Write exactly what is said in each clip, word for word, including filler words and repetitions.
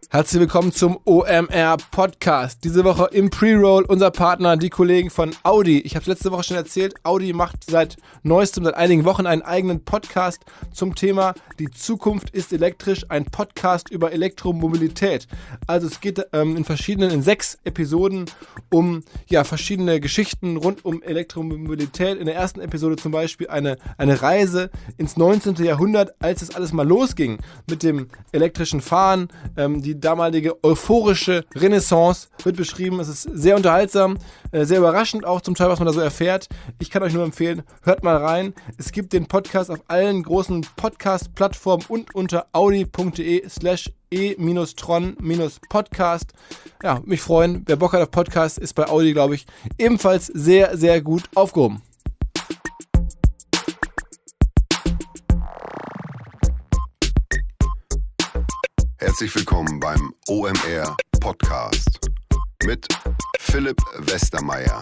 Herzlich willkommen zum O M R Podcast. Diese Woche im Pre-Roll unser Partner, die Kollegen von Audi. Ich habe es letzte Woche schon erzählt, Audi macht seit neuestem, seit einigen Wochen einen eigenen Podcast zum Thema Die Zukunft ist elektrisch, ein Podcast über Elektromobilität. Also es geht ähm, in verschiedenen, in sechs Episoden um ja, verschiedene Geschichten rund um Elektromobilität. In der ersten Episode zum Beispiel eine, eine Reise ins neunzehnten. Jahrhundert, als es alles mal losging mit dem elektrischen Fahren. Ähm, die damalige euphorische Renaissance wird beschrieben. Es ist sehr unterhaltsam, äh, sehr überraschend auch zum Teil, was man da so erfährt. Ich kann euch nur empfehlen, hört mal rein. Es gibt den Podcast auf allen großen Podcast-Plattformen und unter audi.de slash e-tron-podcast. Ja, mich freuen. Wer Bock hat auf Podcast, ist bei Audi, glaube ich, ebenfalls sehr, sehr gut aufgehoben. Herzlich willkommen beim O M R Podcast mit Philipp Westermeier.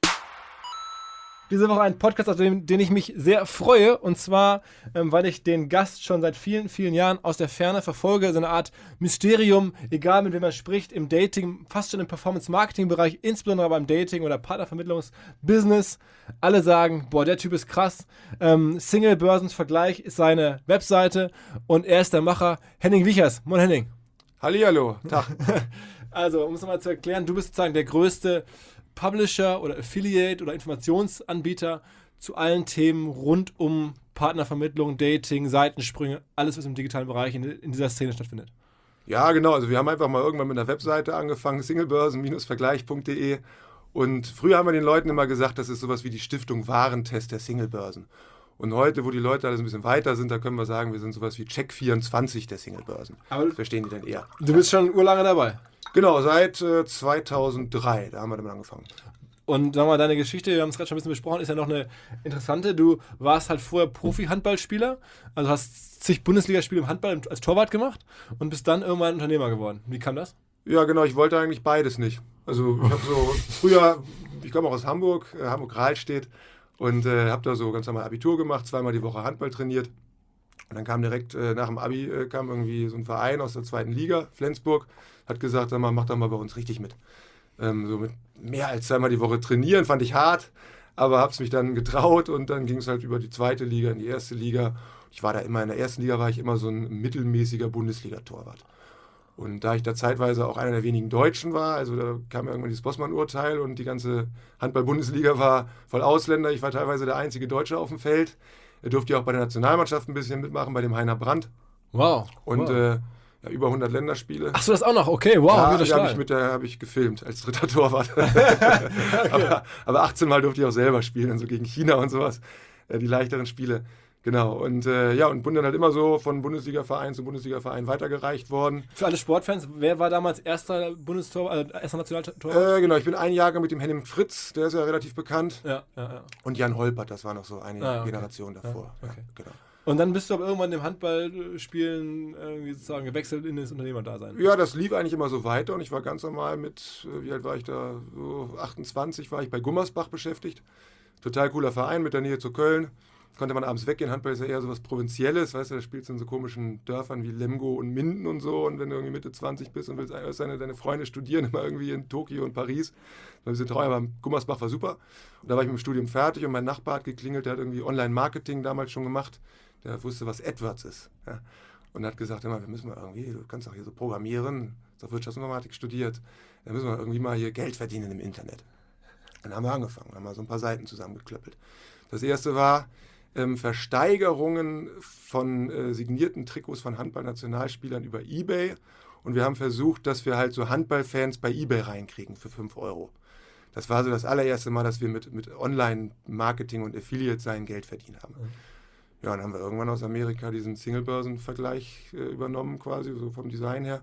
Diese Woche ein Podcast, auf den, den ich mich sehr freue, und zwar, ähm, weil ich den Gast schon seit vielen, vielen Jahren aus der Ferne verfolge, so eine Art Mysterium, egal mit wem man spricht, im Dating, fast schon im Performance-Marketing-Bereich, insbesondere beim Dating- oder Partnervermittlungsbusiness. Alle sagen, boah, der Typ ist krass. Ähm, Single-Börsens-Vergleich ist seine Webseite und er ist der Macher, Henning Wiechers. Moin Henning. Hallihallo, Tag. Also, um es nochmal zu erklären, du bist sozusagen der größte Publisher oder Affiliate oder Informationsanbieter zu allen Themen rund um Partnervermittlung, Dating, Seitensprünge, alles, was im digitalen Bereich in, in dieser Szene stattfindet. Ja, genau. Also wir haben einfach mal irgendwann mit einer Webseite angefangen, singlebörsen Vergleich punkt de. Und früher haben wir den Leuten immer gesagt, das ist sowas wie die Stiftung Warentest der Singlebörsen. Und heute, wo die Leute alles ein bisschen weiter sind, da können wir sagen, wir sind sowas wie Check vierundzwanzig der Singlebörsen. Aber das verstehen die dann eher. Du bist schon urlange dabei. Genau, seit äh, zweitausenddrei, da haben wir damit angefangen. Und sag mal, deine Geschichte, wir haben es gerade schon ein bisschen besprochen, ist ja noch eine interessante. Du warst halt vorher Profi-Handballspieler, also hast zig Bundesligaspiele im Handball als Torwart gemacht und bist dann irgendwann Unternehmer geworden. Wie kam das? Ja, genau, ich wollte eigentlich beides nicht. Also ich habe so früher, ich komme auch aus Hamburg, äh, Hamburg-Rahlstedt, und äh, habe da so ganz normal Abitur gemacht, zweimal die Woche Handball trainiert. Und dann kam direkt äh, nach dem Abi äh, kam irgendwie so ein Verein aus der zweiten Liga, Flensburg, hat gesagt, sag mal, mach doch mal bei uns richtig mit. Ähm, so mit mehr als zweimal die Woche trainieren, fand ich hart, aber hab's mich dann getraut und dann ging es halt über die zweite Liga in die erste Liga. Ich war da immer, in der ersten Liga war ich immer so ein mittelmäßiger Bundesliga-Torwart. Und da ich da zeitweise auch einer der wenigen Deutschen war, also da kam irgendwann dieses Bossmann-Urteil und die ganze Handball-Bundesliga war voll Ausländer. Ich war teilweise der einzige Deutsche auf dem Feld. Er durfte ja auch bei der Nationalmannschaft ein bisschen mitmachen, bei dem Heiner Brandt. Wow. Und wow. Äh, ja, über hundert Länderspiele. Achso, das auch noch? Okay, wow. Ja, die habe ich, mit der, hab ich gefilmt als dritter Torwart. okay. aber, aber achtzehn Mal durfte ich auch selber spielen, also gegen China und sowas. Äh, die leichteren Spiele. Genau, und äh, ja, und bin dann halt immer so von Bundesliga-Verein zu Bundesliga-Verein weitergereicht worden. Für alle Sportfans, wer war damals erster Bundestor, äh, erster Nationaltorwart? Äh, genau, ich bin ein Jahrgang mit dem Henning Fritz, der ist ja relativ bekannt. Ja, ja, ja. Und Jan Holpert, das war noch so eine ah, okay. Generation davor. Ja, okay. Ja, genau. Und dann bist du aber irgendwann im Handballspielen irgendwie sozusagen gewechselt in das Unternehmerdasein. Ja, das lief eigentlich immer so weiter und ich war ganz normal mit, wie alt war ich da, so achtundzwanzig war ich bei Gummersbach beschäftigt. Total cooler Verein mit der Nähe zu Köln. Konnte man abends weggehen. Handball ist ja eher so was Provinzielles, weißt du, da spielst du in so komischen Dörfern wie Lemgo und Minden und so, und wenn du irgendwie Mitte zwanzig bist und willst deine, deine Freunde studieren, immer irgendwie in Tokio und Paris, ein bisschen treu, aber Gummersbach war super. Und da war ich mit dem Studium fertig und mein Nachbar hat geklingelt, der hat irgendwie Online-Marketing damals schon gemacht, der wusste, was AdWords ist. Ja. Und hat gesagt, immer, wir müssen mal irgendwie, du kannst doch hier so programmieren, hast doch Wirtschaftsinformatik studiert, da müssen wir irgendwie mal hier Geld verdienen im Internet. Dann haben wir angefangen, haben wir so ein paar Seiten zusammengeklöppelt. Das erste war ähm, Versteigerungen von äh, signierten Trikots von Handball-Nationalspielern über eBay, und wir haben versucht, dass wir halt so Handballfans bei eBay reinkriegen für fünf Euro. Das war so das allererste Mal, dass wir mit, mit Online-Marketing und Affiliate-Sein Geld verdient haben. Mhm. Ja, dann haben wir irgendwann aus Amerika diesen Singlebörsen-Vergleich äh, übernommen, quasi so vom Design her.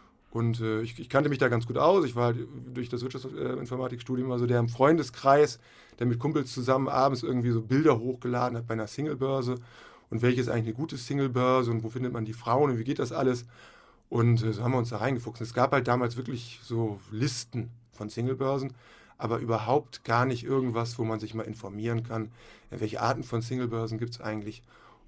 Und äh, ich, ich kannte mich da ganz gut aus. Ich war halt durch das Wirtschaftsinformatikstudium also der im Freundeskreis, der mit Kumpels zusammen abends irgendwie so Bilder hochgeladen hat bei einer Singlebörse. Und welche ist eigentlich eine gute Singlebörse und wo findet man die Frauen und wie geht das alles? Und äh, so haben wir uns da reingefuchst. Es gab halt damals wirklich so Listen von Singlebörsen, aber überhaupt gar nicht irgendwas, wo man sich mal informieren kann, welche Arten von Singlebörsen gibt es eigentlich.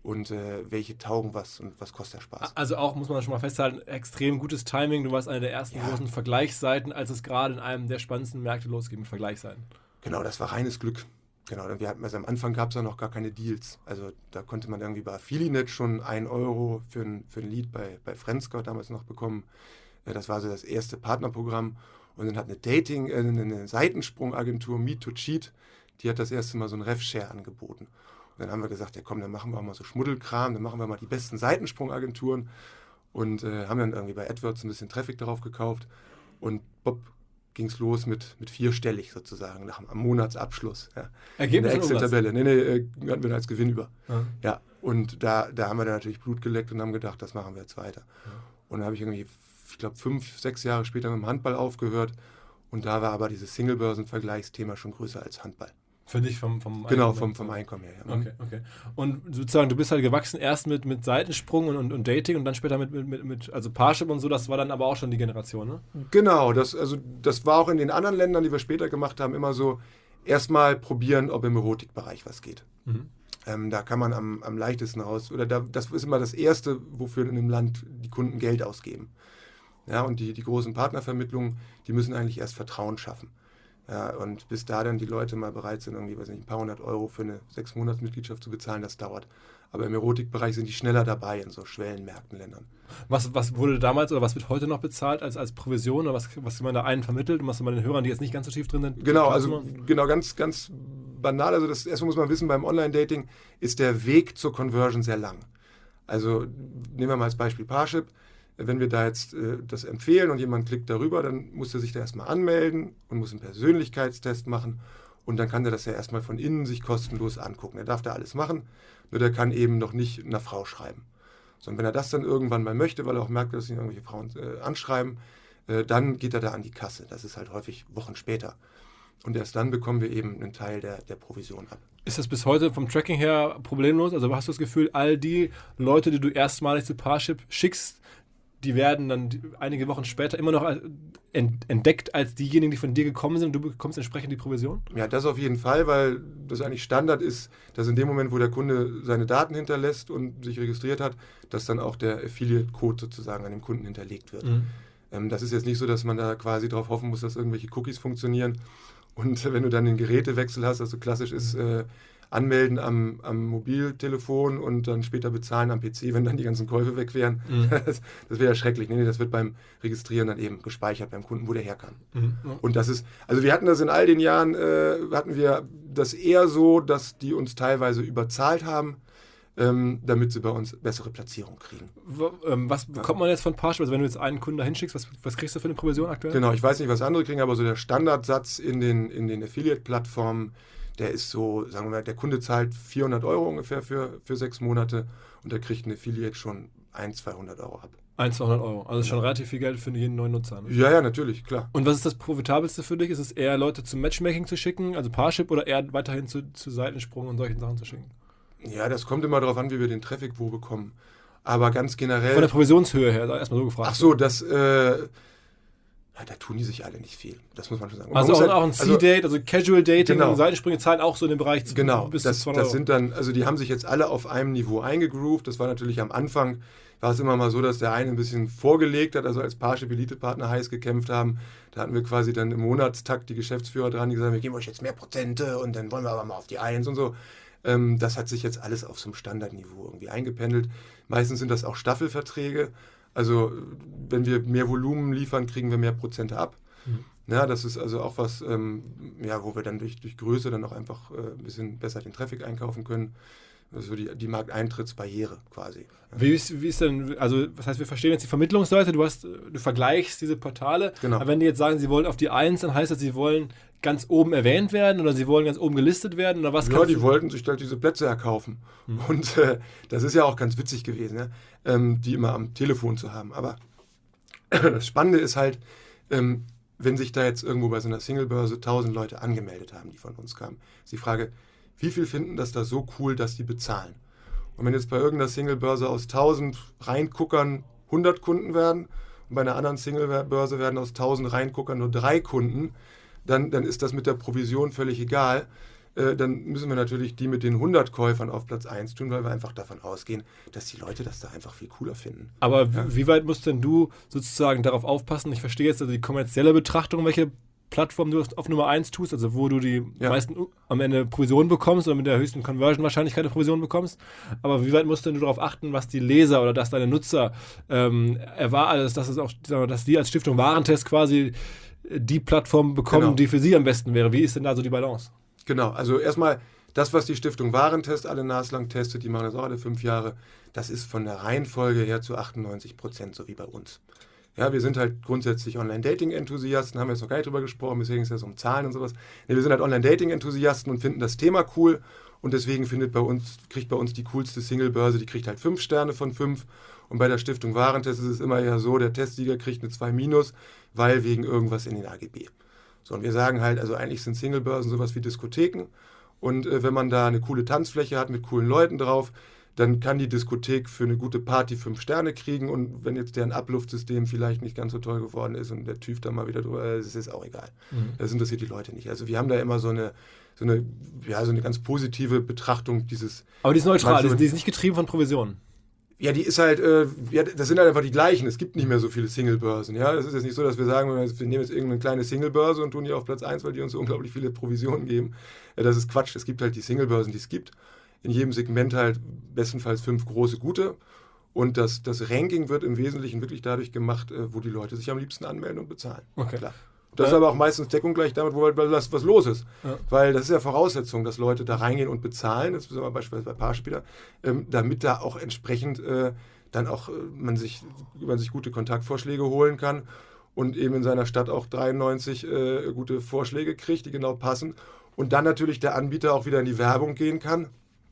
und äh, welche taugen was und was kostet der Spaß. Also auch, muss man schon mal festhalten, extrem gutes Timing. Du warst einer der ersten Ja. großen Vergleichsseiten, als es gerade in einem der spannendsten Märkte losging mit Vergleichsseiten. Genau, das war reines Glück. Genau, wir hatten, also am Anfang gab es ja noch gar keine Deals. Also da konnte man irgendwie bei Affiliate schon ein Euro für ein, für ein Lied bei, bei Friendscout damals noch bekommen. Äh, Das war so das erste Partnerprogramm. Und dann hat eine Dating, äh, eine Seitensprungagentur, Meet to Cheat, die hat das erste Mal so ein Rev-Share angeboten. Und dann haben wir gesagt, ja komm, dann machen wir auch mal so Schmuddelkram, dann machen wir mal die besten Seitensprungagenturen und äh, haben dann irgendwie bei AdWords ein bisschen Traffic darauf gekauft. Und Bob ging es los mit, mit vierstellig sozusagen, nach, am Monatsabschluss. Ja. Ergebnis in der und Umsatz? Excel-Tabelle. Nee, nee, äh, hatten wir da als Gewinn über. Ja. Ja, und da, da haben wir dann natürlich Blut geleckt und haben gedacht, das machen wir jetzt weiter. Ja. Und dann habe ich irgendwie, ich glaube, fünf, sechs Jahre später mit dem Handball aufgehört. Und da war aber dieses Singlebörsen-Vergleichsthema schon größer als Handball. Für dich vom, vom Genau, Einkommen? vom, vom Einkommen her. Ja. Okay, okay. Und sozusagen, du bist halt gewachsen erst mit, mit Seitensprung und, und, und Dating und dann später mit, mit, mit, mit also Parship und so, das war dann aber auch schon die Generation, ne? Genau, das, also, das war auch in den anderen Ländern, die wir später gemacht haben, immer so, erstmal probieren, ob im Erotikbereich was geht. Mhm. Ähm, da kann man am, am leichtesten raus, oder da, das ist immer das Erste, wofür in einem Land die Kunden Geld ausgeben. Ja, und die, die großen Partnervermittlungen, die müssen eigentlich erst Vertrauen schaffen. Ja, und bis da dann die Leute mal bereit sind, irgendwie, weiß nicht, ein paar hundert Euro für eine sechs Monats Mitgliedschaft zu bezahlen, das dauert. Aber im Erotikbereich sind die schneller dabei in so Schwellenmärkten, Ländern. Was, was wurde damals oder was wird heute noch bezahlt als, als Provision oder was, was man da einen vermittelt und was man den Hörern, die jetzt nicht ganz so tief drin sind? Genau, also genau, ganz, ganz banal. Also das erstmal muss man wissen, beim Online-Dating ist der Weg zur Conversion sehr lang. Also nehmen wir mal als Beispiel Parship. Wenn wir da jetzt äh, das empfehlen und jemand klickt darüber, dann muss er sich da erstmal anmelden und muss einen Persönlichkeitstest machen und dann kann er das ja erstmal von innen sich kostenlos angucken. Er darf da alles machen, nur der kann eben noch nicht einer Frau schreiben. So, und wenn er das dann irgendwann mal möchte, weil er auch merkt, dass ihn irgendwelche Frauen äh, anschreiben, äh, dann geht er da an die Kasse. Das ist halt häufig Wochen später. Und erst dann bekommen wir eben einen Teil der, der Provision ab. Ist das bis heute vom Tracking her problemlos? Also hast du das Gefühl, all die Leute, die du erstmalig zu Parship schickst, die werden dann die, einige Wochen später immer noch ent, entdeckt als diejenigen, die von dir gekommen sind und du bekommst entsprechend die Provision? Ja, das auf jeden Fall, weil das eigentlich Standard ist, dass in dem Moment, wo der Kunde seine Daten hinterlässt und sich registriert hat, dass dann auch der Affiliate-Code sozusagen an dem Kunden hinterlegt wird. Mhm. Ähm, das ist jetzt nicht so, dass man da quasi darauf hoffen muss, dass irgendwelche Cookies funktionieren. Und wenn du dann den Gerätewechsel hast, also klassisch ist äh, anmelden am, am Mobiltelefon und dann später bezahlen am P C, wenn dann die ganzen Käufe weg wären. Mhm. Das, das wäre ja schrecklich. Nee, nee, das wird beim Registrieren dann eben gespeichert beim Kunden, wo der her kann. Mhm. Und das ist, also wir hatten das in all den Jahren, äh, hatten wir das eher so, dass die uns teilweise überzahlt haben, ähm, damit sie bei uns bessere Platzierung kriegen. W- ähm, was bekommt man jetzt von Parship? Also wenn du jetzt einen Kunden da hinschickst, was, was kriegst du für eine Provision aktuell? Genau, ich weiß nicht, was andere kriegen, aber so der Standardsatz in den, in den Affiliate-Plattformen, der ist so, sagen wir mal, der Kunde zahlt vierhundert Euro ungefähr für, für sechs Monate und der kriegt ein Affiliate schon hundert, zweihundert Euro ab. hundert, zweihundert Euro. Also schon relativ viel Geld für jeden neuen Nutzer. Ne? Ja, ja, natürlich, klar. Und was ist das Profitabelste für dich? Ist es eher Leute zum Matchmaking zu schicken, also Parship, oder eher weiterhin zu, zu Seitensprung und solchen Sachen zu schicken? Ja, das kommt immer darauf an, wie wir den Traffic wo bekommen. Aber ganz generell... Von der Provisionshöhe her, erstmal so gefragt. Ach so, das... Äh, ja, da tun die sich alle nicht viel. Das muss man schon sagen. Man Also auch, halt, auch ein C-Date, also Casual Dating genau. und Seitensprünge zahlen auch so in dem Bereich zu, genau, bis das, zu zweihundert das Euro. sind dann, also die haben sich jetzt alle auf einem Niveau eingegroovt. Das war natürlich am Anfang, war es immer mal so, dass der eine ein bisschen vorgelegt hat, also als Parship Elite-Partner heiß gekämpft haben. Da hatten wir quasi dann im Monatstakt die Geschäftsführer dran, die gesagt haben, wir geben euch jetzt mehr Prozente und dann wollen wir aber mal auf die Eins und so. Ähm, das hat sich jetzt alles auf so einem Standardniveau irgendwie eingependelt. Meistens sind das auch Staffelverträge. Also wenn wir mehr Volumen liefern, kriegen wir mehr Prozente ab. Mhm. Ja, das ist also auch was, ähm, ja, wo wir dann durch, durch Größe dann auch einfach äh, ein bisschen besser den Traffic einkaufen können. Also die, die Markteintrittsbarriere quasi. Wie ist, wie ist denn, also das heißt, wir verstehen jetzt die Vermittlungsseite, du hast, du vergleichst diese Portale, Genau. aber wenn die jetzt sagen, sie wollen auf die Eins, dann heißt das, sie wollen ganz oben erwähnt werden oder sie wollen ganz oben gelistet werden oder was? Ja, kannst die du- wollten sich halt diese Plätze erkaufen. Mhm. Und äh, das ist ja auch ganz witzig gewesen, ja? ähm, die immer am Telefon zu haben. Aber das Spannende ist halt, ähm, wenn sich da jetzt irgendwo bei so einer Singlebörse tausend Leute angemeldet haben, die von uns kamen, ist die Frage, wie viel finden das da so cool, dass die bezahlen? Und wenn jetzt bei irgendeiner Singlebörse aus tausend Reinguckern hundert Kunden werden und bei einer anderen Singlebörse werden aus tausend Reinguckern nur drei Kunden, dann, dann ist das mit der Provision völlig egal. äh, dann müssen wir natürlich die mit den hundert Käufern auf Platz eins tun, weil wir einfach davon ausgehen, dass die Leute das da einfach viel cooler finden. Aber Ja. wie weit musst denn du sozusagen darauf aufpassen? Ich verstehe jetzt also die kommerzielle Betrachtung, welche Plattform du auf Nummer eins tust, also wo du die Ja. meisten am Ende Provisionen bekommst oder mit der höchsten Conversion-Wahrscheinlichkeit eine Provision bekommst. Aber wie weit musst denn du darauf achten, was die Leser oder dass deine Nutzer ähm, erwarten, also dass es auch, sagen wir, dass die als Stiftung Warentest quasi die Plattform bekommen, Genau. die für sie am besten wäre? Wie ist denn da so die Balance? Genau, also erstmal das, was die Stiftung Warentest alle naslang testet, die machen das auch alle fünf Jahre, das ist von der Reihenfolge her zu achtundneunzig Prozent so wie bei uns. Ja, wir sind halt grundsätzlich Online-Dating-Enthusiasten, haben wir jetzt noch gar nicht drüber gesprochen, deswegen ist es ja so um Zahlen und sowas. Nee, wir sind halt Online-Dating-Enthusiasten und finden das Thema cool und deswegen findet bei uns, kriegt bei uns die coolste Single-Börse, die kriegt halt fünf Sterne von fünf und bei der Stiftung Warentest ist es immer eher so, der Testsieger kriegt eine zwei minus, weil wegen irgendwas in den A G B. So, und wir sagen halt, also eigentlich sind Single-Börsen sowas wie Diskotheken und äh, wenn man da eine coole Tanzfläche hat mit coolen Leuten drauf, dann kann die Diskothek für eine gute Party fünf Sterne kriegen und wenn jetzt deren Abluftsystem vielleicht nicht ganz so toll geworden ist und der TÜV da mal wieder drüber, das ist auch egal. Mhm. Das interessiert die Leute nicht. Also wir haben da immer so eine, so eine, ja, so eine ganz positive Betrachtung dieses... Aber die ist neutral, Meinst die du- ist, die ist nicht getrieben von Provisionen. Ja, die ist halt, äh, ja, das sind halt einfach die gleichen. Es gibt nicht mehr so viele Single-Börsen. Ja, es ist jetzt nicht so, dass wir sagen, wir nehmen jetzt irgendeine kleine Single-Börse und tun die auf Platz eins, weil die uns so unglaublich viele Provisionen geben. Ja, das ist Quatsch. Es gibt halt die Single-Börsen, die es gibt. In jedem Segment halt bestenfalls fünf große, gute. Und das, das Ranking wird im Wesentlichen wirklich dadurch gemacht, äh, wo die Leute sich am liebsten anmelden und bezahlen. Okay. Klar. Das ist Ja. aber auch meistens deckungsgleich damit, wo halt was, was los ist. Ja. Weil das ist ja Voraussetzung, dass Leute da reingehen und bezahlen, das ist aber beispielsweise bei Paarspieler, ähm, damit da auch entsprechend äh, dann auch äh, man, sich, man sich gute Kontaktvorschläge holen kann und eben in seiner Stadt auch dreiundneunzig äh, gute Vorschläge kriegt, die genau passen. Und dann natürlich der Anbieter auch wieder in die Werbung gehen kann,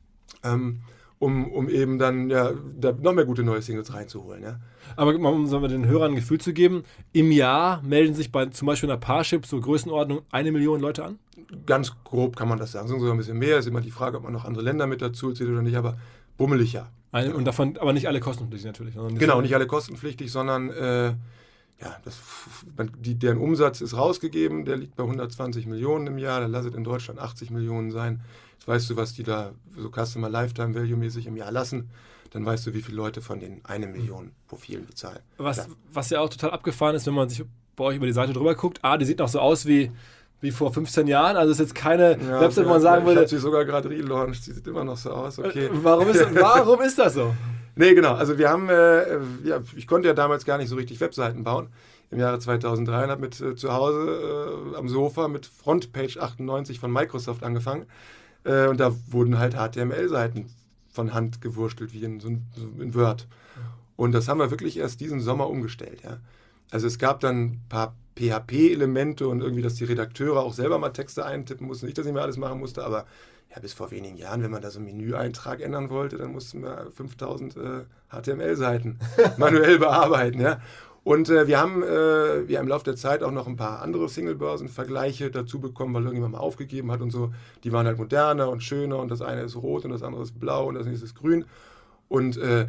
ähm, um, um eben dann ja, da noch mehr gute neue Singles reinzuholen. Ja. Aber um sagen wir, den Hörern ein Gefühl zu geben, im Jahr melden sich bei zum Beispiel einer Parship so Größenordnung eine Million Leute an? Ganz grob kann man das sagen. Sogar ein bisschen mehr. Ist immer die Frage, ob man noch andere Länder mit dazu zählt oder nicht, aber bummelig ja. Eine, und davon aber nicht alle kostenpflichtig natürlich. sondern Genau, nicht alle kostenpflichtig, sondern äh, ja, das, die, deren Umsatz ist rausgegeben, der liegt bei hundertzwanzig Millionen im Jahr, dann lass es in Deutschland achtzig Millionen sein. Jetzt weißt du, was die da so Customer Lifetime Value mäßig im Jahr lassen, dann weißt du, wie viele Leute von den eine Million Profilen bezahlen. Was, Ja. was ja auch total abgefahren ist, wenn man sich bei euch über die Seite drüber guckt. Ah, die sieht noch so aus wie, wie vor fünfzehn Jahren. Also ist jetzt keine Ja, Website, wo man ja, sagen ich würde, habe sie sogar gerade relaunched, die sieht immer noch so aus, okay. äh, warum, ist, warum ist das so? Nee, genau. Also wir haben, äh, ja, ich konnte ja damals gar nicht so richtig Webseiten bauen im Jahre zweitausenddrei und habe mit äh, zu Hause äh, am Sofa mit Frontpage achtundneunzig von Microsoft angefangen. Äh, und da wurden halt H T M L-Seiten von Hand gewurstelt, wie in, so ein- so in Word. Und das haben wir wirklich erst diesen Sommer umgestellt. Ja. Also es gab dann ein paar P H P-Elemente und irgendwie, dass die Redakteure auch selber mal Texte eintippen mussten. Nicht, dass ich mir alles machen musste, aber ja, bis vor wenigen Jahren, wenn man da so einen Menüeintrag ändern wollte, dann mussten wir fünftausend äh, H T M L-Seiten manuell bearbeiten. Ja. Und äh, wir haben äh, ja, im Laufe der Zeit auch noch ein paar andere Single-Börsen-Vergleiche dazu bekommen, weil irgendjemand mal aufgegeben hat und so. Die waren halt moderner und schöner und das eine ist rot und das andere ist blau und das nächste ist grün. Und äh,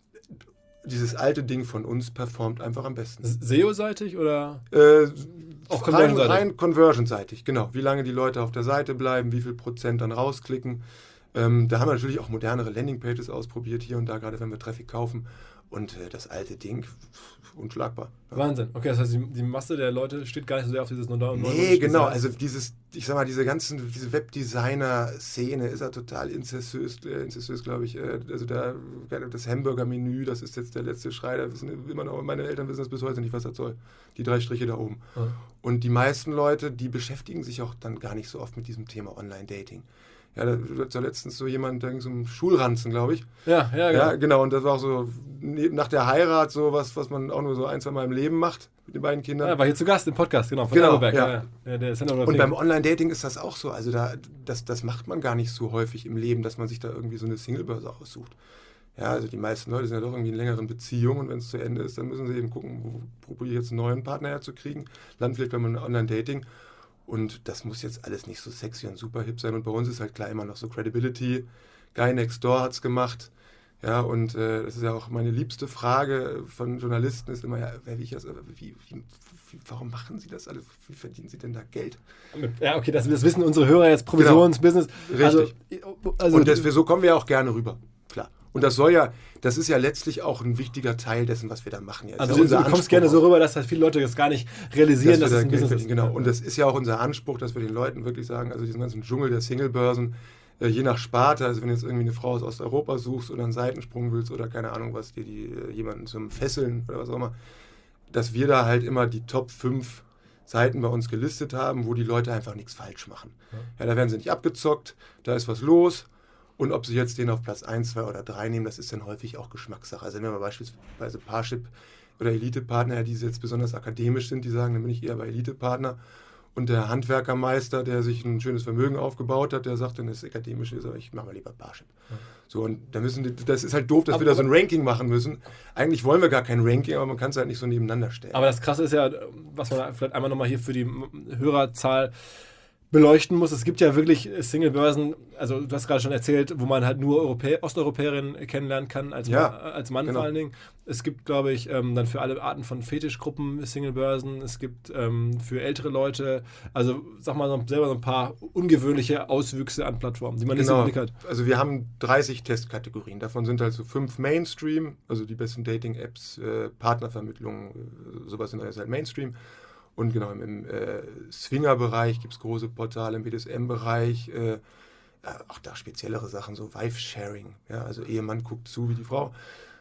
dieses alte Ding von uns performt einfach am besten. S E O-seitig oder? Äh, Auch rein, conversion-seitig. rein conversion-seitig, genau. Wie lange die Leute auf der Seite bleiben, wie viel Prozent dann rausklicken. Ähm, da haben wir natürlich auch modernere Landingpages ausprobiert, hier und da, gerade wenn wir Traffic kaufen. Und äh, das alte Ding, pff, unschlagbar. Ja. Wahnsinn. Okay, das heißt, die, die Masse der Leute steht gar nicht so sehr auf dieses neue. Nee, genau. Also dieses, ich sag mal, diese ganzen, diese Webdesigner-Szene ist ja total inzessiös, äh, inzessiös, glaube ich. Äh, also der, das Hamburger-Menü, das ist jetzt der letzte Schrei. Da wissen immer noch, meine Eltern wissen das bis heute nicht, was das soll. Die drei Striche da oben. Ja. Und die meisten Leute, die beschäftigen sich auch dann gar nicht so oft mit diesem Thema Online-Dating. Ja, da hat ja letztens so jemand, da ging so um Schulranzen, glaube ich. Ja, ja, genau. Ja, genau. Und das war auch so neben- nach der Heirat so was, was man auch nur so ein, zwei Mal im Leben macht mit den beiden Kindern. Ja, war hier zu Gast im Podcast, genau. Von Genau, Erbeberg, ja. ja. Ja, der ist ja Und beim Online-Dating ist das auch so. Also da, das, das macht man gar nicht so häufig im Leben, dass man sich da irgendwie so eine Singlebörse aussucht. Ja, also die meisten Leute sind ja doch irgendwie in längeren Beziehungen und wenn es zu Ende ist, dann müssen sie eben gucken, wo probiere ich jetzt einen neuen Partner herzukriegen. Landen vielleicht beim Online-Dating. Und das muss jetzt alles nicht so sexy und super hip sein. Und bei uns ist halt klar immer noch so Credibility. Guy Next Door hat es gemacht. Ja, und äh, das ist ja auch meine liebste Frage von Journalisten, ist immer, ja, wie, ich das, wie, wie, wie, warum machen sie das alle? Wie verdienen sie denn da Geld? Ja, okay, das, das wissen unsere Hörer jetzt, Provisionsbusiness. Genau. Richtig. Also, also, und das, so kommen wir auch gerne rüber, klar. Und das soll ja, das ist ja letztlich auch ein wichtiger Teil dessen, was wir da machen. Ja, also ja du, du kommst gerne so rüber, dass halt viele Leute das gar nicht realisieren, dass, dass es ein Business ist. Genau, und das ist ja auch unser Anspruch, dass wir den Leuten wirklich sagen, also diesen ganzen Dschungel der Singlebörsen, äh, je nach Sparte, also wenn du jetzt irgendwie eine Frau aus Osteuropa suchst oder einen Seitensprung willst oder keine Ahnung was, dir die, äh, jemanden zum Fesseln oder was auch immer, dass wir da halt immer die Top fünf Seiten bei uns gelistet haben, wo die Leute einfach nichts falsch machen. Ja, ja, da werden sie nicht abgezockt, da ist was los. Und ob sie jetzt den auf Platz eins, zwei oder drei nehmen, das ist dann häufig auch Geschmackssache. Also wenn wir beispielsweise Parship oder Elite-Partner, die jetzt besonders akademisch sind, die sagen, dann bin ich eher bei Elite-Partner. Und der Handwerkermeister, der sich ein schönes Vermögen aufgebaut hat, der sagt dann, das ist akademisch, ist, aber ich mache mal lieber Parship. Ja. So, und da müssen die, das ist halt doof, dass aber, wir da so ein Ranking machen müssen. Eigentlich wollen wir gar kein Ranking, aber man kann es halt nicht so nebeneinander stellen. Aber das Krasse ist ja, was man vielleicht einmal nochmal hier für die Hörerzahl beleuchten muss. Es gibt ja wirklich Single-Börsen, also du hast gerade schon erzählt, wo man halt nur Europä- Osteuropäerinnen kennenlernen kann, als, ja, Mann, als Mann genau. vor allen Dingen. Es gibt, glaube ich, ähm, dann für alle Arten von Fetischgruppen Single-Börsen. Es gibt ähm, für ältere Leute, also sag mal so, selber so ein paar ungewöhnliche Auswüchse an Plattformen, die man genau. nicht so im Blick hat. Also wir haben dreißig Testkategorien. Davon sind halt so fünf Mainstream, also die besten Dating-Apps, äh, Partnervermittlung, äh, sowas sind alles halt Mainstream. Und genau, im äh, Swinger-Bereich gibt es große Portale, im B D S M-Bereich, äh, auch da speziellere Sachen, so Wife-Sharing. Ja, also Ehemann guckt zu wie die Frau.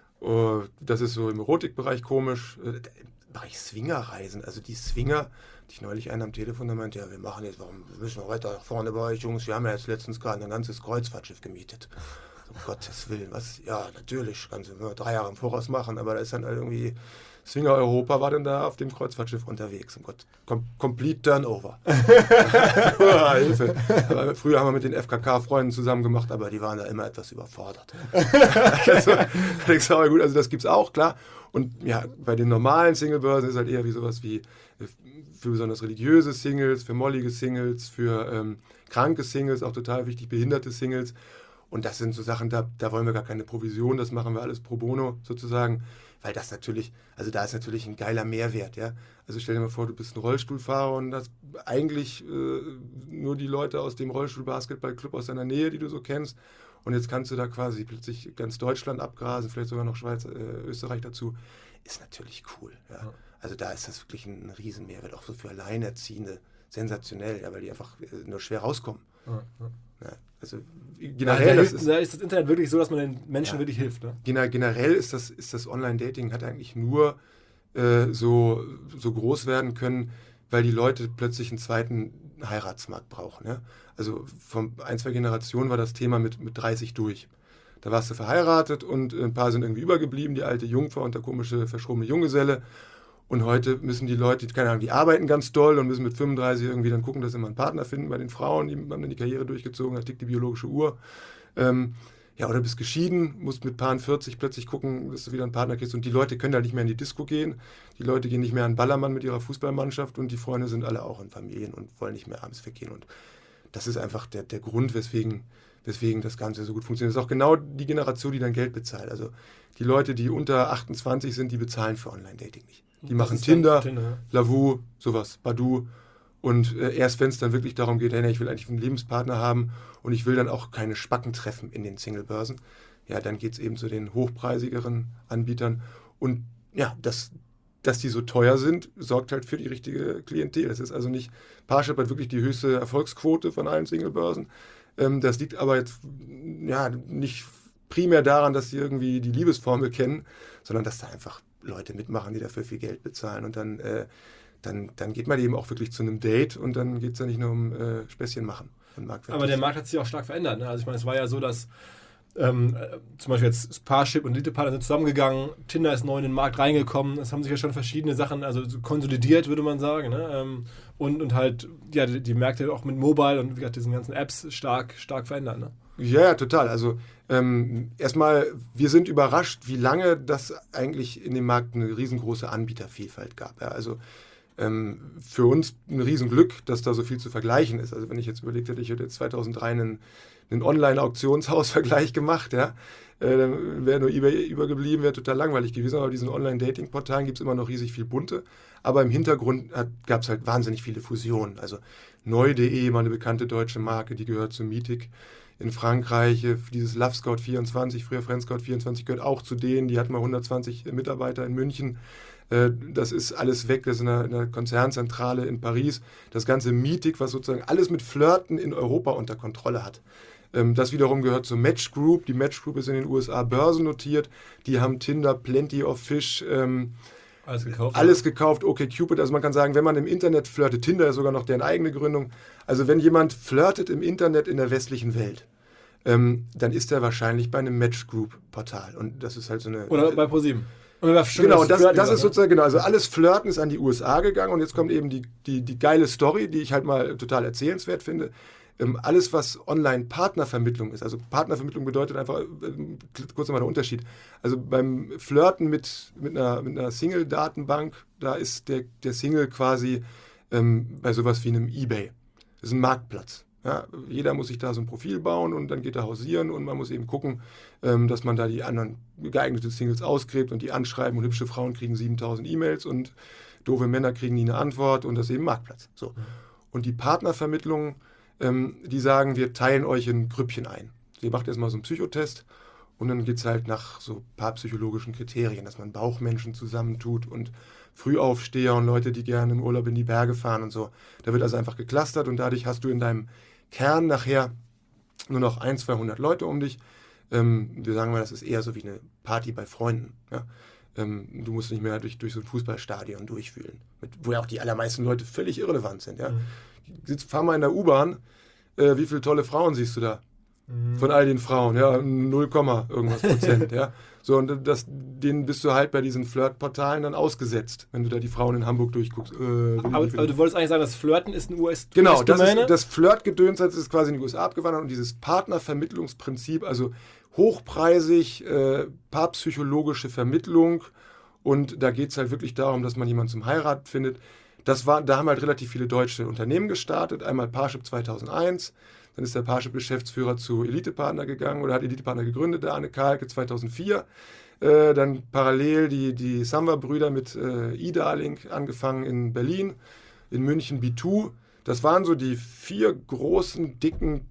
Uh, das ist so im Erotikbereich komisch. Äh, Im Bereich Swinger-Reisen, also die Swinger, die ich neulich einen am Telefon, der meinte, ja, wir machen jetzt, warum müssen wir weiter nach vorne bei euch, Jungs, wir haben ja jetzt letztens gerade ein ganzes Kreuzfahrtschiff gemietet. Um Gottes Willen, was? Ja, natürlich, kannst du drei Jahre im Voraus machen, aber da ist dann halt irgendwie Swinger Europa war dann da auf dem Kreuzfahrtschiff unterwegs. Oh Gott, com- complete Turnover. Hilfe. Aber früher haben wir mit den F K K-Freunden zusammen gemacht, aber die waren da immer etwas überfordert. Also, ich sage, gut, also das gibt es auch, klar. Und ja, bei den normalen Singlebörsen ist halt eher wie sowas wie für besonders religiöse Singles, für mollige Singles, für ähm, kranke Singles, auch total wichtig, behinderte Singles. Und das sind so Sachen, da, da wollen wir gar keine Provision, das machen wir alles pro bono sozusagen, weil das natürlich, also da ist natürlich ein geiler Mehrwert, ja. Also stell dir mal vor, du bist ein Rollstuhlfahrer und hast eigentlich äh, nur die Leute aus dem Rollstuhl-Basketball-Club aus deiner Nähe, die du so kennst. Und jetzt kannst du da quasi plötzlich ganz Deutschland abgrasen, vielleicht sogar noch Schweiz, äh, Österreich dazu. Ist natürlich cool, ja. Ja. Also da ist das wirklich ein Riesenmehrwert, auch so für Alleinerziehende. Sensationell, ja, weil die einfach äh, nur schwer rauskommen. Ja, ja. Ja, also generell da, das hilft, ist, da ist das Internet wirklich so, dass man den Menschen ja, wirklich hilft. Ne? Generell ist das, ist das Online-Dating hat eigentlich nur äh, so, so groß werden können, weil die Leute plötzlich einen zweiten Heiratsmarkt brauchen. Ja? Also vor ein, zwei Generationen war das Thema mit, mit dreißig durch. Da warst du verheiratet und ein paar sind irgendwie übergeblieben, die alte Jungfer und der komische, verschrobene Junggeselle. Und heute müssen die Leute, keine Ahnung, die arbeiten ganz doll und müssen mit fünfunddreißig irgendwie dann gucken, dass sie mal einen Partner finden bei den Frauen, die haben dann die Karriere durchgezogen, da tickt die biologische Uhr. Ähm, ja, oder bist geschieden, musst mit Paaren vierzig plötzlich gucken, dass du wieder einen Partner kriegst. Und die Leute können da nicht mehr in die Disco gehen. Die Leute gehen nicht mehr an den Ballermann mit ihrer Fußballmannschaft und die Freunde sind alle auch in Familien und wollen nicht mehr abends weggehen. Und das ist einfach der, der Grund, weswegen, weswegen das Ganze so gut funktioniert. Das ist auch genau die Generation, die dann Geld bezahlt. Also die Leute, die unter achtundzwanzig sind, die bezahlen für Online-Dating nicht. Die machen Tinder, Tinder, Lavu, sowas, Badoo. Und äh, erst wenn es dann wirklich darum geht, hey, ich will eigentlich einen Lebenspartner haben und ich will dann auch keine Spacken treffen in den Singlebörsen, ja, dann geht es eben zu den hochpreisigeren Anbietern. Und ja, das, dass die so teuer sind, sorgt halt für die richtige Klientel. Das ist also nicht, Parship hat wirklich die höchste Erfolgsquote von allen Singlebörsen. Ähm, das liegt aber jetzt ja nicht primär daran, dass sie irgendwie die Liebesformel kennen, sondern dass da einfach Leute mitmachen, die dafür viel Geld bezahlen und dann, äh, dann, dann geht man eben auch wirklich zu einem Date und dann geht es ja nicht nur um äh, Späßchen machen. Aber der Markt hat sich auch stark verändert. Ne? Also ich meine, es war ja so, dass ähm, zum Beispiel jetzt Parship und Elite-Partner sind zusammengegangen, Tinder ist neu in den Markt reingekommen, es haben sich ja schon verschiedene Sachen, also so konsolidiert, würde man sagen. Ne? Ähm, und, und halt, ja, die, die Märkte auch mit Mobile und wie gesagt, diesen ganzen Apps stark, stark verändert. Ne? Ja, ja, total. Also ähm, erstmal, wir sind überrascht, wie lange das eigentlich in dem Markt eine riesengroße Anbietervielfalt gab. Ja, also ähm, für uns ein Riesenglück, dass da so viel zu vergleichen ist. Also wenn ich jetzt überlegt hätte, ich hätte jetzt zweitausenddrei einen, einen Online-Auktionshaus-Vergleich gemacht, ja, äh, dann wäre nur eBay übergeblieben, wäre total langweilig gewesen. Aber bei diesen Online-Dating-Portalen gibt es immer noch riesig viel Bunte. Aber im Hintergrund gab es halt wahnsinnig viele Fusionen. Also neu punkt de, mal eine bekannte deutsche Marke, die gehört zu Meetic in Frankreich. Dieses Love Scout vierundzwanzig, früher Friend Scout vierundzwanzig, gehört auch zu denen. Die hatten mal hundertzwanzig Mitarbeiter in München. Das ist alles weg, das ist eine, eine Konzernzentrale in Paris. Das ganze Meetic, was sozusagen alles mit Flirten in Europa unter Kontrolle hat. Das wiederum gehört zur Match Group. Die Match Group ist in den U S A börsennotiert. Die haben Tinder, Plenty of Fish, ähm, alles gekauft. Alles gekauft, OkCupid. Also man kann sagen, wenn man im Internet flirtet, Tinder ist sogar noch deren eigene Gründung. Also wenn jemand flirtet im Internet in der westlichen Welt, ähm, dann ist er wahrscheinlich bei einem Match Group Portal. Und das ist halt so eine... Oder bei ProSieben. Genau, und das, das ist sozusagen, genau, also alles Flirten ist an die U S A gegangen und jetzt kommt eben die, die, die geile Story, die ich halt mal total erzählenswert finde. Ähm, alles, was Online-Partnervermittlung ist, also Partnervermittlung bedeutet einfach, ähm, kurz nochmal der Unterschied, also beim Flirten mit, mit einer, mit einer Single-Datenbank, da ist der, der Single quasi ähm, bei sowas wie einem eBay. Das ist ein Marktplatz. Ja, jeder muss sich da so ein Profil bauen und dann geht er hausieren und man muss eben gucken, ähm, dass man da die anderen geeigneten Singles ausgräbt und die anschreiben und hübsche Frauen kriegen siebentausend E-Mails und doofe Männer kriegen nie eine Antwort und das ist eben Marktplatz. So. Und die Partnervermittlung, ähm, die sagen, wir teilen euch in Grüppchen ein. Sie macht erstmal so einen Psychotest und dann geht es halt nach so ein paar psychologischen Kriterien, dass man Bauchmenschen zusammentut und Frühaufsteher und Leute, die gerne im Urlaub in die Berge fahren und so. Da wird also einfach geclustert und dadurch hast du in deinem Kern nachher nur noch ein, zweihundert Leute um dich. Ähm, wir sagen mal, das ist eher so wie eine Party bei Freunden. Ja? Ähm, du musst nicht mehr durch, durch so ein Fußballstadion durchfühlen, mit, wo ja auch die allermeisten Leute völlig irrelevant sind. Ja? Mhm. Sitz, fahr mal in der U-Bahn, äh, wie viele tolle Frauen siehst du da? Mhm. Von all den Frauen, ja, null, irgendwas Prozent. Ja? So, und das, denen bist du halt bei diesen Flirt-Portalen dann ausgesetzt, wenn du da die Frauen in Hamburg durchguckst. Äh, aber, aber du wolltest eigentlich sagen, das Flirten ist ein U S Genau, das, ist, das Flirt-Gedöns ist quasi in die U S A abgewandert und dieses Partnervermittlungsprinzip, also hochpreisig, äh, paarpsychologische Vermittlung und da geht es halt wirklich darum, dass man jemanden zum Heiraten findet. Das war, da haben halt relativ viele deutsche Unternehmen gestartet, einmal Parship zweitausendeins, dann ist der Parship-Geschäftsführer zu Elite-Partner gegangen oder hat Elite-Partner gegründet, der Arne Kalke zweitausendvier. Äh, dann parallel die, die Samba-Brüder mit äh, E-Darling angefangen in Berlin, in München B zwei. Das waren so die vier großen, dicken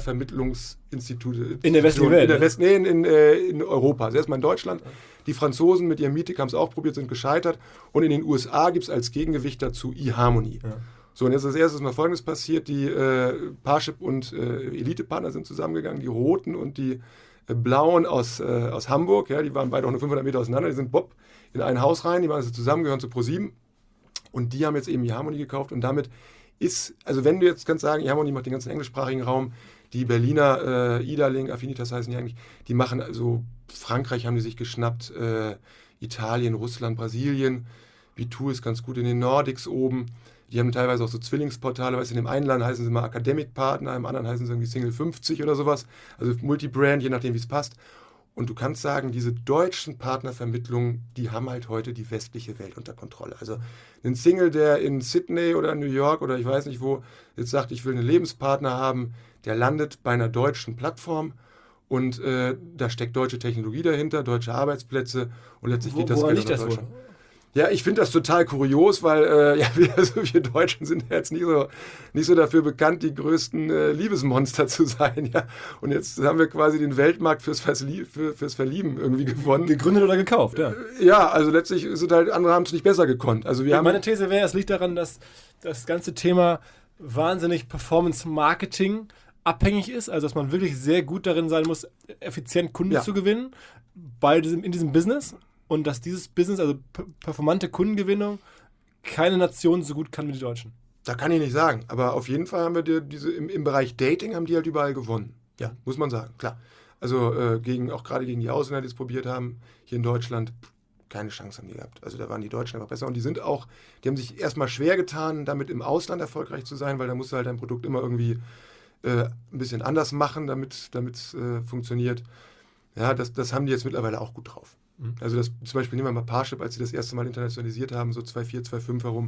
Partnervermittlungsinstitute. In der westlichen Welt? In, der West, nee, in, in, in Europa. Also erstmal in Deutschland. Die Franzosen mit ihrem Meetic haben es auch probiert, sind gescheitert. Und in den U S A gibt es als Gegengewicht dazu eHarmony. Ja. So, und jetzt ist als erstes mal Folgendes passiert. Die äh, Parship und äh, Elite-Partner sind zusammengegangen. Die Roten und die äh, Blauen aus, äh, aus Hamburg. Ja, die waren beide auch nur fünfhundert Meter auseinander. Die sind Bob in ein Haus rein. Die waren also zusammen, gehören zu ProSieben. Und die haben jetzt eben eHarmony gekauft. Und damit ist, also wenn du jetzt kannst sagen, eHarmony macht den ganzen englischsprachigen Raum. Die Berliner äh, E-Darling, Affinitas heißen die eigentlich, die machen also, Frankreich haben die sich geschnappt, äh, Italien, Russland, Brasilien. B zwei ist ganz gut in den Nordics oben. Die haben teilweise auch so Zwillingsportale, weißt du, in dem einen Land heißen sie mal Academic Partner, im anderen heißen sie irgendwie Single fünfzig oder sowas. Also Multibrand, je nachdem, wie es passt. Und du kannst sagen, diese deutschen Partnervermittlungen, die haben halt heute die westliche Welt unter Kontrolle. Also ein Single, der in Sydney oder New York oder ich weiß nicht wo jetzt sagt, ich will einen Lebenspartner haben, der landet bei einer deutschen Plattform und äh, da steckt deutsche Technologie dahinter, deutsche Arbeitsplätze und letztlich wo, geht das Geld nach Deutschland. Ja, ich finde das total kurios, weil äh, ja, wir, also wir Deutschen sind jetzt nicht so, nicht so dafür bekannt, die größten äh, Liebesmonster zu sein. Ja? Und jetzt haben wir quasi den Weltmarkt fürs, Verslie- für, fürs Verlieben irgendwie gewonnen. Gegründet oder gekauft, ja. Ja, also letztlich sind halt, andere haben es nicht besser gekonnt. Also wir ja, haben meine These wäre, es liegt daran, dass das ganze Thema wahnsinnig Performance-Marketing abhängig ist, also dass man wirklich sehr gut darin sein muss, effizient Kunden Ja. zu gewinnen bei diesem, in diesem Business. Und dass dieses Business, also p- performante Kundengewinnung, keine Nation so gut kann wie die Deutschen. Da kann ich nicht sagen, aber auf jeden Fall haben wir die, diese im, im Bereich Dating haben die halt überall gewonnen. Ja, muss man sagen, klar. Also äh, gegen, auch gerade gegen die Ausländer, die es probiert haben, hier in Deutschland, keine Chance haben die gehabt. Also da waren die Deutschen einfach besser und die sind auch, die haben sich erstmal schwer getan, damit im Ausland erfolgreich zu sein, weil da musst du halt dein Produkt immer irgendwie äh, ein bisschen anders machen, damit es äh, funktioniert. Ja, das, das haben die jetzt mittlerweile auch gut drauf. Also das, zum Beispiel nehmen wir mal Parship, als sie das erste Mal internationalisiert haben, so zwei Komma vier, zwei Komma fünf herum,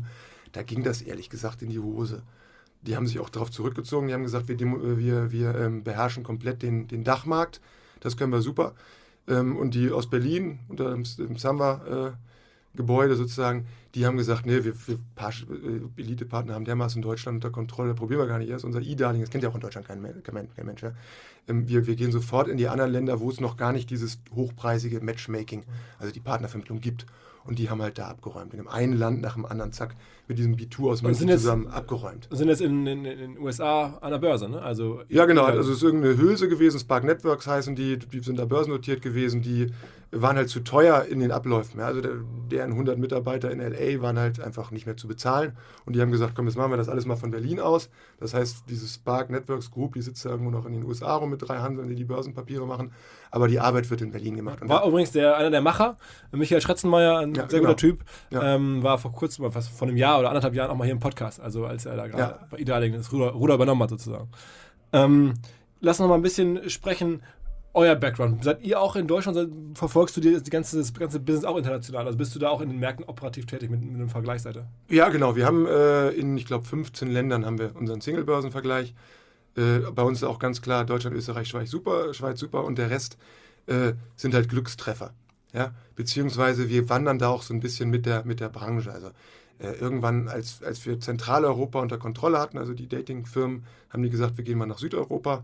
da ging das ehrlich gesagt in die Hose. Die haben sich auch darauf zurückgezogen, die haben gesagt, wir, wir, wir ähm, beherrschen komplett den, den Dachmarkt, das können wir super. Ähm, und die aus Berlin, unter dem, dem Samba äh, Gebäude sozusagen, die haben gesagt, nee, wir, wir paar äh, Elite-Partner haben dermaßen Deutschland unter Kontrolle, probieren wir gar nicht erst. Unser E-Darling, das kennt ja auch in Deutschland kein, kein, kein Mensch. Ja? Ähm, wir, wir gehen sofort in die anderen Länder, wo es noch gar nicht dieses hochpreisige Matchmaking, also die Partnervermittlung gibt. Und die haben halt da abgeräumt. In einem einen Land nach dem anderen, zack, mit diesem B zwei aus München zusammen abgeräumt. Sind jetzt in den U S A an der Börse, ne? Also ja, genau. Also es ist irgendeine Hülse gewesen, Spark Networks heißen die, die sind da börsennotiert gewesen, die waren halt zu teuer in den Abläufen. Ja? Also der, deren hundert Mitarbeiter in L A waren halt einfach nicht mehr zu bezahlen. Und die haben gesagt, komm, jetzt machen wir das alles mal von Berlin aus. Das heißt, diese Spark Networks Group, die sitzt da irgendwo noch in den U S A rum mit drei Handeln, die die Börsenpapiere machen. Aber die Arbeit wird in Berlin gemacht. Und war übrigens der, einer der Macher, Michael Schretzenmeier, ein ja, sehr genau. guter Typ, ja. ähm, war vor kurzem, fast vor einem Jahr oder anderthalb Jahren auch mal hier im Podcast, also als er da gerade ja. bei E-Darling das Ruder, Ruder übernommen hat sozusagen. Ähm, lass uns noch mal ein bisschen sprechen, euer Background. Seid ihr auch in Deutschland, seid, verfolgst du die, die ganze, das ganze Business auch international? Also bist du da auch in den Märkten operativ tätig mit, mit einer Vergleichsseite? Ja, genau. Wir haben äh, in, ich glaube, fünfzehn Ländern haben wir unseren Single-Börsen-Vergleich. Äh, bei uns ist auch ganz klar Deutschland, Österreich, Schweiz super, Schweiz super und der Rest äh, sind halt Glückstreffer. Ja? Beziehungsweise wir wandern da auch so ein bisschen mit der, mit der Branche. Also äh, irgendwann, als, als wir Zentraleuropa unter Kontrolle hatten, also die Datingfirmen, haben die gesagt, wir gehen mal nach Südeuropa.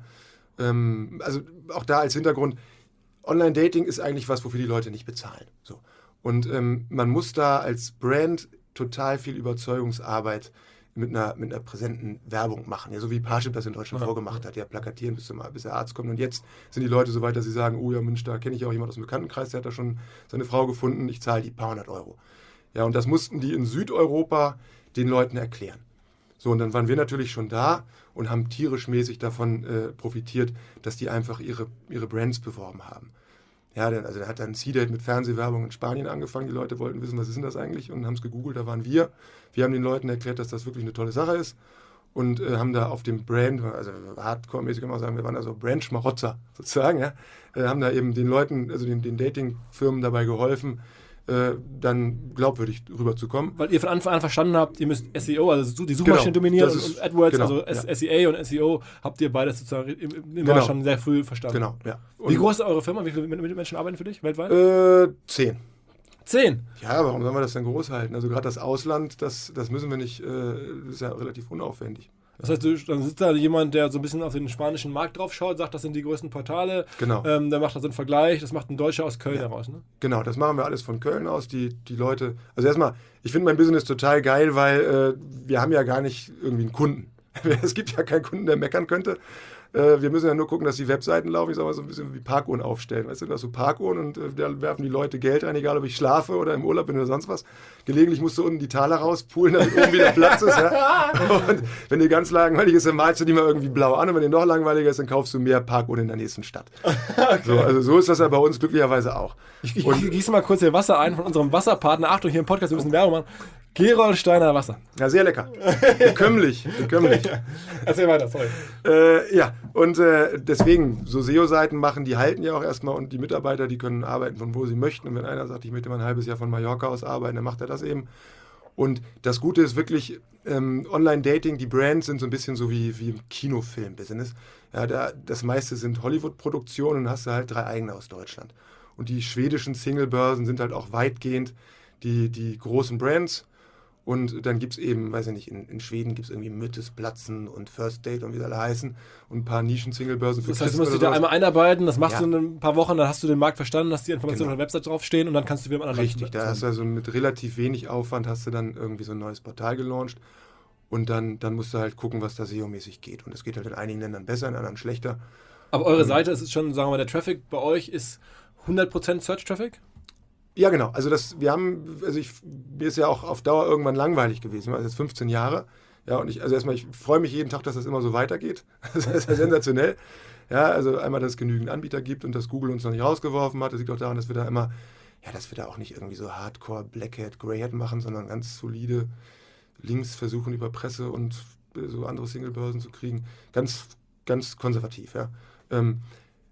Ähm, also auch da als Hintergrund, Online-Dating ist eigentlich was, wofür die Leute nicht bezahlen. So. Und ähm, man muss da als Brand total viel Überzeugungsarbeit mit einer, mit einer präsenten Werbung machen. Ja, so wie Parship das in Deutschland ja. vorgemacht hat. Ja, plakatieren, bis, zum, bis der Arzt kommt. Und jetzt sind die Leute so weit, dass sie sagen, oh ja, Mensch, da kenne ich auch jemanden aus dem Bekanntenkreis, der hat da schon seine Frau gefunden, ich zahle die paar hundert Euro. Ja, und das mussten die in Südeuropa den Leuten erklären. So, und dann waren wir natürlich schon da und haben tierisch mäßig davon äh, profitiert, dass die einfach ihre, ihre Brands beworben haben. Ja, der, also der hat dann ein C-Date mit Fernsehwerbung in Spanien angefangen. Die Leute wollten wissen, was ist denn das eigentlich? Und haben es gegoogelt, da waren wir. Wir haben den Leuten erklärt, dass das wirklich eine tolle Sache ist. Und äh, haben da auf dem Brand, also hardcore-mäßig kann man sagen, wir waren da so Brand-Schmarotzer sozusagen, ja. Äh, haben da eben den Leuten, also den, den Dating-Firmen dabei geholfen, äh, dann glaubwürdig rüberzukommen. Weil ihr von Anfang an verstanden habt, ihr müsst S E O, also die Suchmaschine genau, dominieren und, und AdWords, genau, also ja. S E A und S E O, habt ihr beides sozusagen immer genau. schon sehr früh verstanden. Genau, ja. Und wie groß ist eure Firma? Wie viele Menschen arbeiten für dich weltweit? Äh, zehn. Zehn? Ja, warum sollen wir das denn groß halten? Also gerade das Ausland, das, das müssen wir nicht, äh, das ist ja relativ unaufwendig. Das heißt, du, dann sitzt da jemand, der so ein bisschen auf den spanischen Markt drauf schaut, sagt, das sind die größten Portale. Genau. Ähm, der macht da so einen Vergleich, das macht ein Deutscher aus Köln ja. heraus, ne? Genau, das machen wir alles von Köln aus. Die, die Leute, also erstmal, ich finde mein Business total geil, weil äh, wir haben ja gar nicht irgendwie einen Kunden. Es gibt ja keinen Kunden, der meckern könnte. Äh, wir müssen ja nur gucken, dass die Webseiten laufen. Ich sag mal so ein bisschen wie Parkuhren aufstellen. Weißt du, da hast du Parkuhren und äh, da werfen die Leute Geld ein, egal ob ich schlafe oder im Urlaub bin oder sonst was. Gelegentlich musst du unten die Taler rauspulen, damit oben wieder Platz ist. Ja? Und wenn dir ganz langweilig ist, dann malst du die mal irgendwie blau an. Und wenn dir noch langweiliger ist, dann kaufst du mehr Parkuhren in der nächsten Stadt. Okay. So, also so ist das ja bei uns glücklicherweise auch. Ich, ich, ich gieße mal kurz hier Wasser ein von unserem Wasserpartner. Achtung, hier im Podcast, wir müssen Werbung machen. Gerolsteiner Wasser. Ja, sehr lecker. Bekömmlich. Bekömmlich. Ja. Erzähl weiter, sorry. Äh, ja, und äh, deswegen, so S E O-Seiten machen, die halten ja auch erstmal und die Mitarbeiter, die können arbeiten, von wo sie möchten. Und wenn einer sagt, ich möchte mal ein halbes Jahr von Mallorca aus arbeiten, dann macht er das eben. Und das Gute ist wirklich, ähm, Online-Dating, die Brands sind so ein bisschen so wie, wie im Kinofilm-Business. Ja, da, das meiste sind Hollywood-Produktionen und hast du halt drei eigene aus Deutschland. Und die schwedischen Single-Börsen sind halt auch weitgehend die, die großen Brands. Und dann gibt es eben, weiß ich nicht, in, in Schweden gibt es irgendwie Mythos, Platzen und First Date und wie sie alle heißen. Und ein paar Nischen-Singlebörsen für Das heißt, du musst dich da einmal einarbeiten, das machst ja. du in ein paar Wochen, dann hast du den Markt verstanden, hast die Informationen genau. auf der Website draufstehen und dann kannst du wieder im anderen Richtig, da hast du also mit relativ wenig Aufwand hast du dann irgendwie so ein neues Portal gelauncht. Und dann, dann musst du halt gucken, was da S E O-mäßig geht. Und das geht halt in einigen Ländern besser, in anderen schlechter. Aber eure ähm, Seite ist schon, sagen wir mal, der Traffic bei euch ist hundert Prozent Search-Traffic? Ja, genau. Also das, wir haben, also ich, mir ist ja auch auf Dauer irgendwann langweilig gewesen. Also jetzt fünfzehn Jahre. Ja, und ich, also erstmal, ich freue mich jeden Tag, dass das immer so weitergeht. Das ist ja sensationell. Ja, also einmal, dass es genügend Anbieter gibt und dass Google uns noch nicht rausgeworfen hat. Das liegt auch daran, dass wir da immer, ja, dass wir da auch nicht irgendwie so Hardcore Black Hat, Grey Hat machen, sondern ganz solide Links versuchen über Presse und so andere Singlebörsen zu kriegen. Ganz, ganz konservativ, ja. Ähm,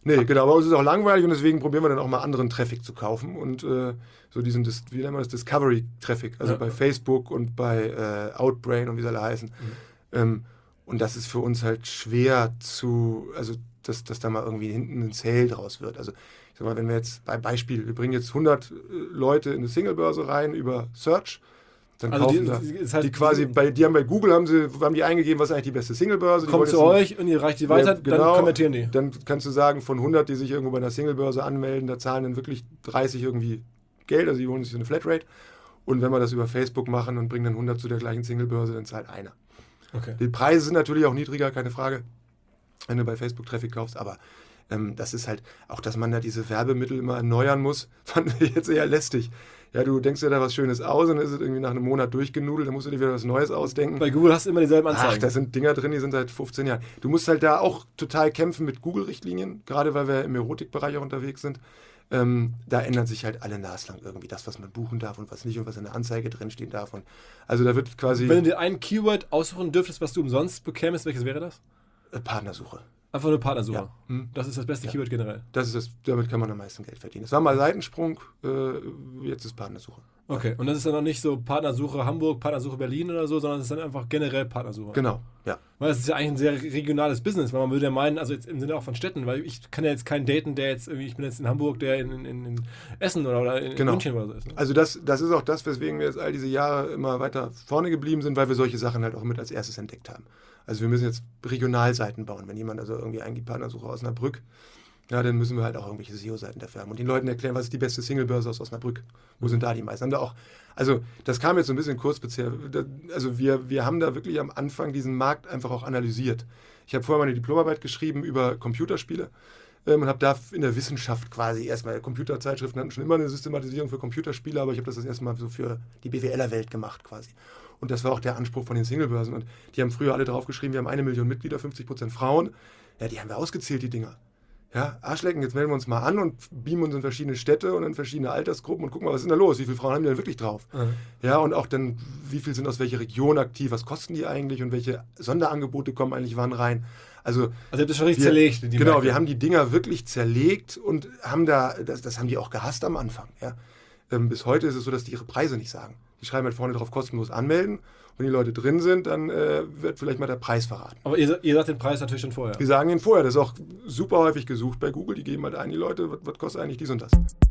Nee, genau, aber uns ist auch langweilig und deswegen probieren wir dann auch mal anderen Traffic zu kaufen und äh, so diesen, Dis- wie nennt man das, Discovery-Traffic, also Ja. bei Facebook und bei äh, Outbrain und wie sie alle heißen. Mhm. Ähm, und das ist für uns halt schwer zu, also dass, dass da mal irgendwie hinten ein Sale draus wird. Also ich sag mal, wenn wir jetzt, bei Beispiel, wir bringen jetzt hundert äh, Leute in eine Singlebörse rein über Search, dann Also kaufen die- da, das heißt, die quasi, bei, die haben bei Google, haben sie, haben die eingegeben, was ist eigentlich die beste Singlebörse. Die Kommt wollen zu jetzt ein- euch und ihr reicht die weiter, Ja, genau. dann konvertieren die. Dann kannst du sagen, von hundert, die sich irgendwo bei einer Singlebörse anmelden, da zahlen dann wirklich dreißig irgendwie Geld, also die holen sich so eine Flatrate. Und wenn wir das über Facebook machen und bringen dann hundert zu der gleichen Singlebörse, dann zahlt einer. Okay. Die Preise sind natürlich auch niedriger, keine Frage, wenn du bei Facebook Traffic kaufst, aber ähm, das ist halt, auch dass man da diese Werbemittel immer erneuern muss, fand ich jetzt eher lästig. Ja, du denkst dir da was Schönes aus und dann ist es irgendwie nach einem Monat durchgenudelt, dann musst du dir wieder was Neues ausdenken. Bei Google hast du immer dieselben Ach, Anzeigen. da sind Dinger drin, die sind seit fünfzehn Jahren. Du musst halt da auch total kämpfen mit Google-Richtlinien, gerade weil wir im Erotikbereich auch unterwegs sind. Ähm, da ändern sich halt alle naslang irgendwie das, was man buchen darf und was nicht und was in der Anzeige drinstehen darf. Und also da wird quasi Wenn du dir ein Keyword aussuchen dürftest, was du umsonst bekämst, welches wäre das? äh, Partnersuche. Einfach nur Partnersuche. Ja. Hm. Das ist das beste Ja. Keyword generell. Das ist das, damit kann man am meisten Geld verdienen. Es war mal Seitensprung, äh, jetzt ist Partnersuche. Okay, und das ist dann noch nicht so Partnersuche Hamburg, Partnersuche Berlin oder so, sondern es ist dann einfach generell Partnersuche. Genau, ja. Weil es ist ja eigentlich ein sehr regionales Business, weil man würde ja meinen, also jetzt im Sinne auch von Städten, weil ich kann ja jetzt keinen daten, der jetzt irgendwie, ich bin jetzt in Hamburg, der in, in, in Essen oder, oder in Genau. München oder so ist. Ne? Also das, das ist auch das, weswegen wir jetzt all diese Jahre immer weiter vorne geblieben sind, weil wir solche Sachen halt auch mit als erstes entdeckt haben. Also wir müssen jetzt Regionalseiten bauen. Wenn jemand also irgendwie eingibt Partnersuche aus Osnabrück, ja, dann müssen wir halt auch irgendwelche S E O-Seiten dafür haben und den Leuten erklären, was ist die beste Singlebörse aus Osnabrück. Wo sind da die meisten? Haben da auch, also das kam jetzt so ein bisschen kurz bisher. Da, also wir, wir haben da wirklich am Anfang diesen Markt einfach auch analysiert. Ich habe vorher meine Diplomarbeit geschrieben über Computerspiele ähm, und habe da in der Wissenschaft quasi erstmal, Computerzeitschriften hatten schon immer eine Systematisierung für Computerspiele, aber ich habe das das erste Mal so für die B W L-Welt gemacht quasi. Und das war auch der Anspruch von den Singlebörsen. Und die haben früher alle drauf geschrieben, wir haben eine Million Mitglieder, fünfzig Prozent Frauen. Ja, die haben wir ausgezählt, die Dinger. Ja, Arschlecken, jetzt melden wir uns mal an und beamen uns in verschiedene Städte und in verschiedene Altersgruppen und gucken mal, was ist denn da los? Wie viele Frauen haben die denn wirklich drauf? Mhm. Ja, und auch dann, wie viel sind aus welcher Region aktiv? Was kosten die eigentlich und welche Sonderangebote kommen eigentlich wann rein? Also, Also ihr habt das schon richtig wir, zerlegt. Die genau, Märkte. wir haben die Dinger wirklich zerlegt und haben da, das, das haben die auch gehasst am Anfang. Ja. Ähm, bis heute ist es so, dass die ihre Preise nicht sagen. Die schreiben halt vorne drauf kostenlos anmelden. Wenn die Leute drin sind, dann äh, wird vielleicht mal der Preis verraten. Aber ihr, ihr sagt den Preis natürlich schon vorher. Die sagen den vorher, das ist auch super häufig gesucht bei Google. Die geben halt ein, die Leute, was, was kostet eigentlich dies und das?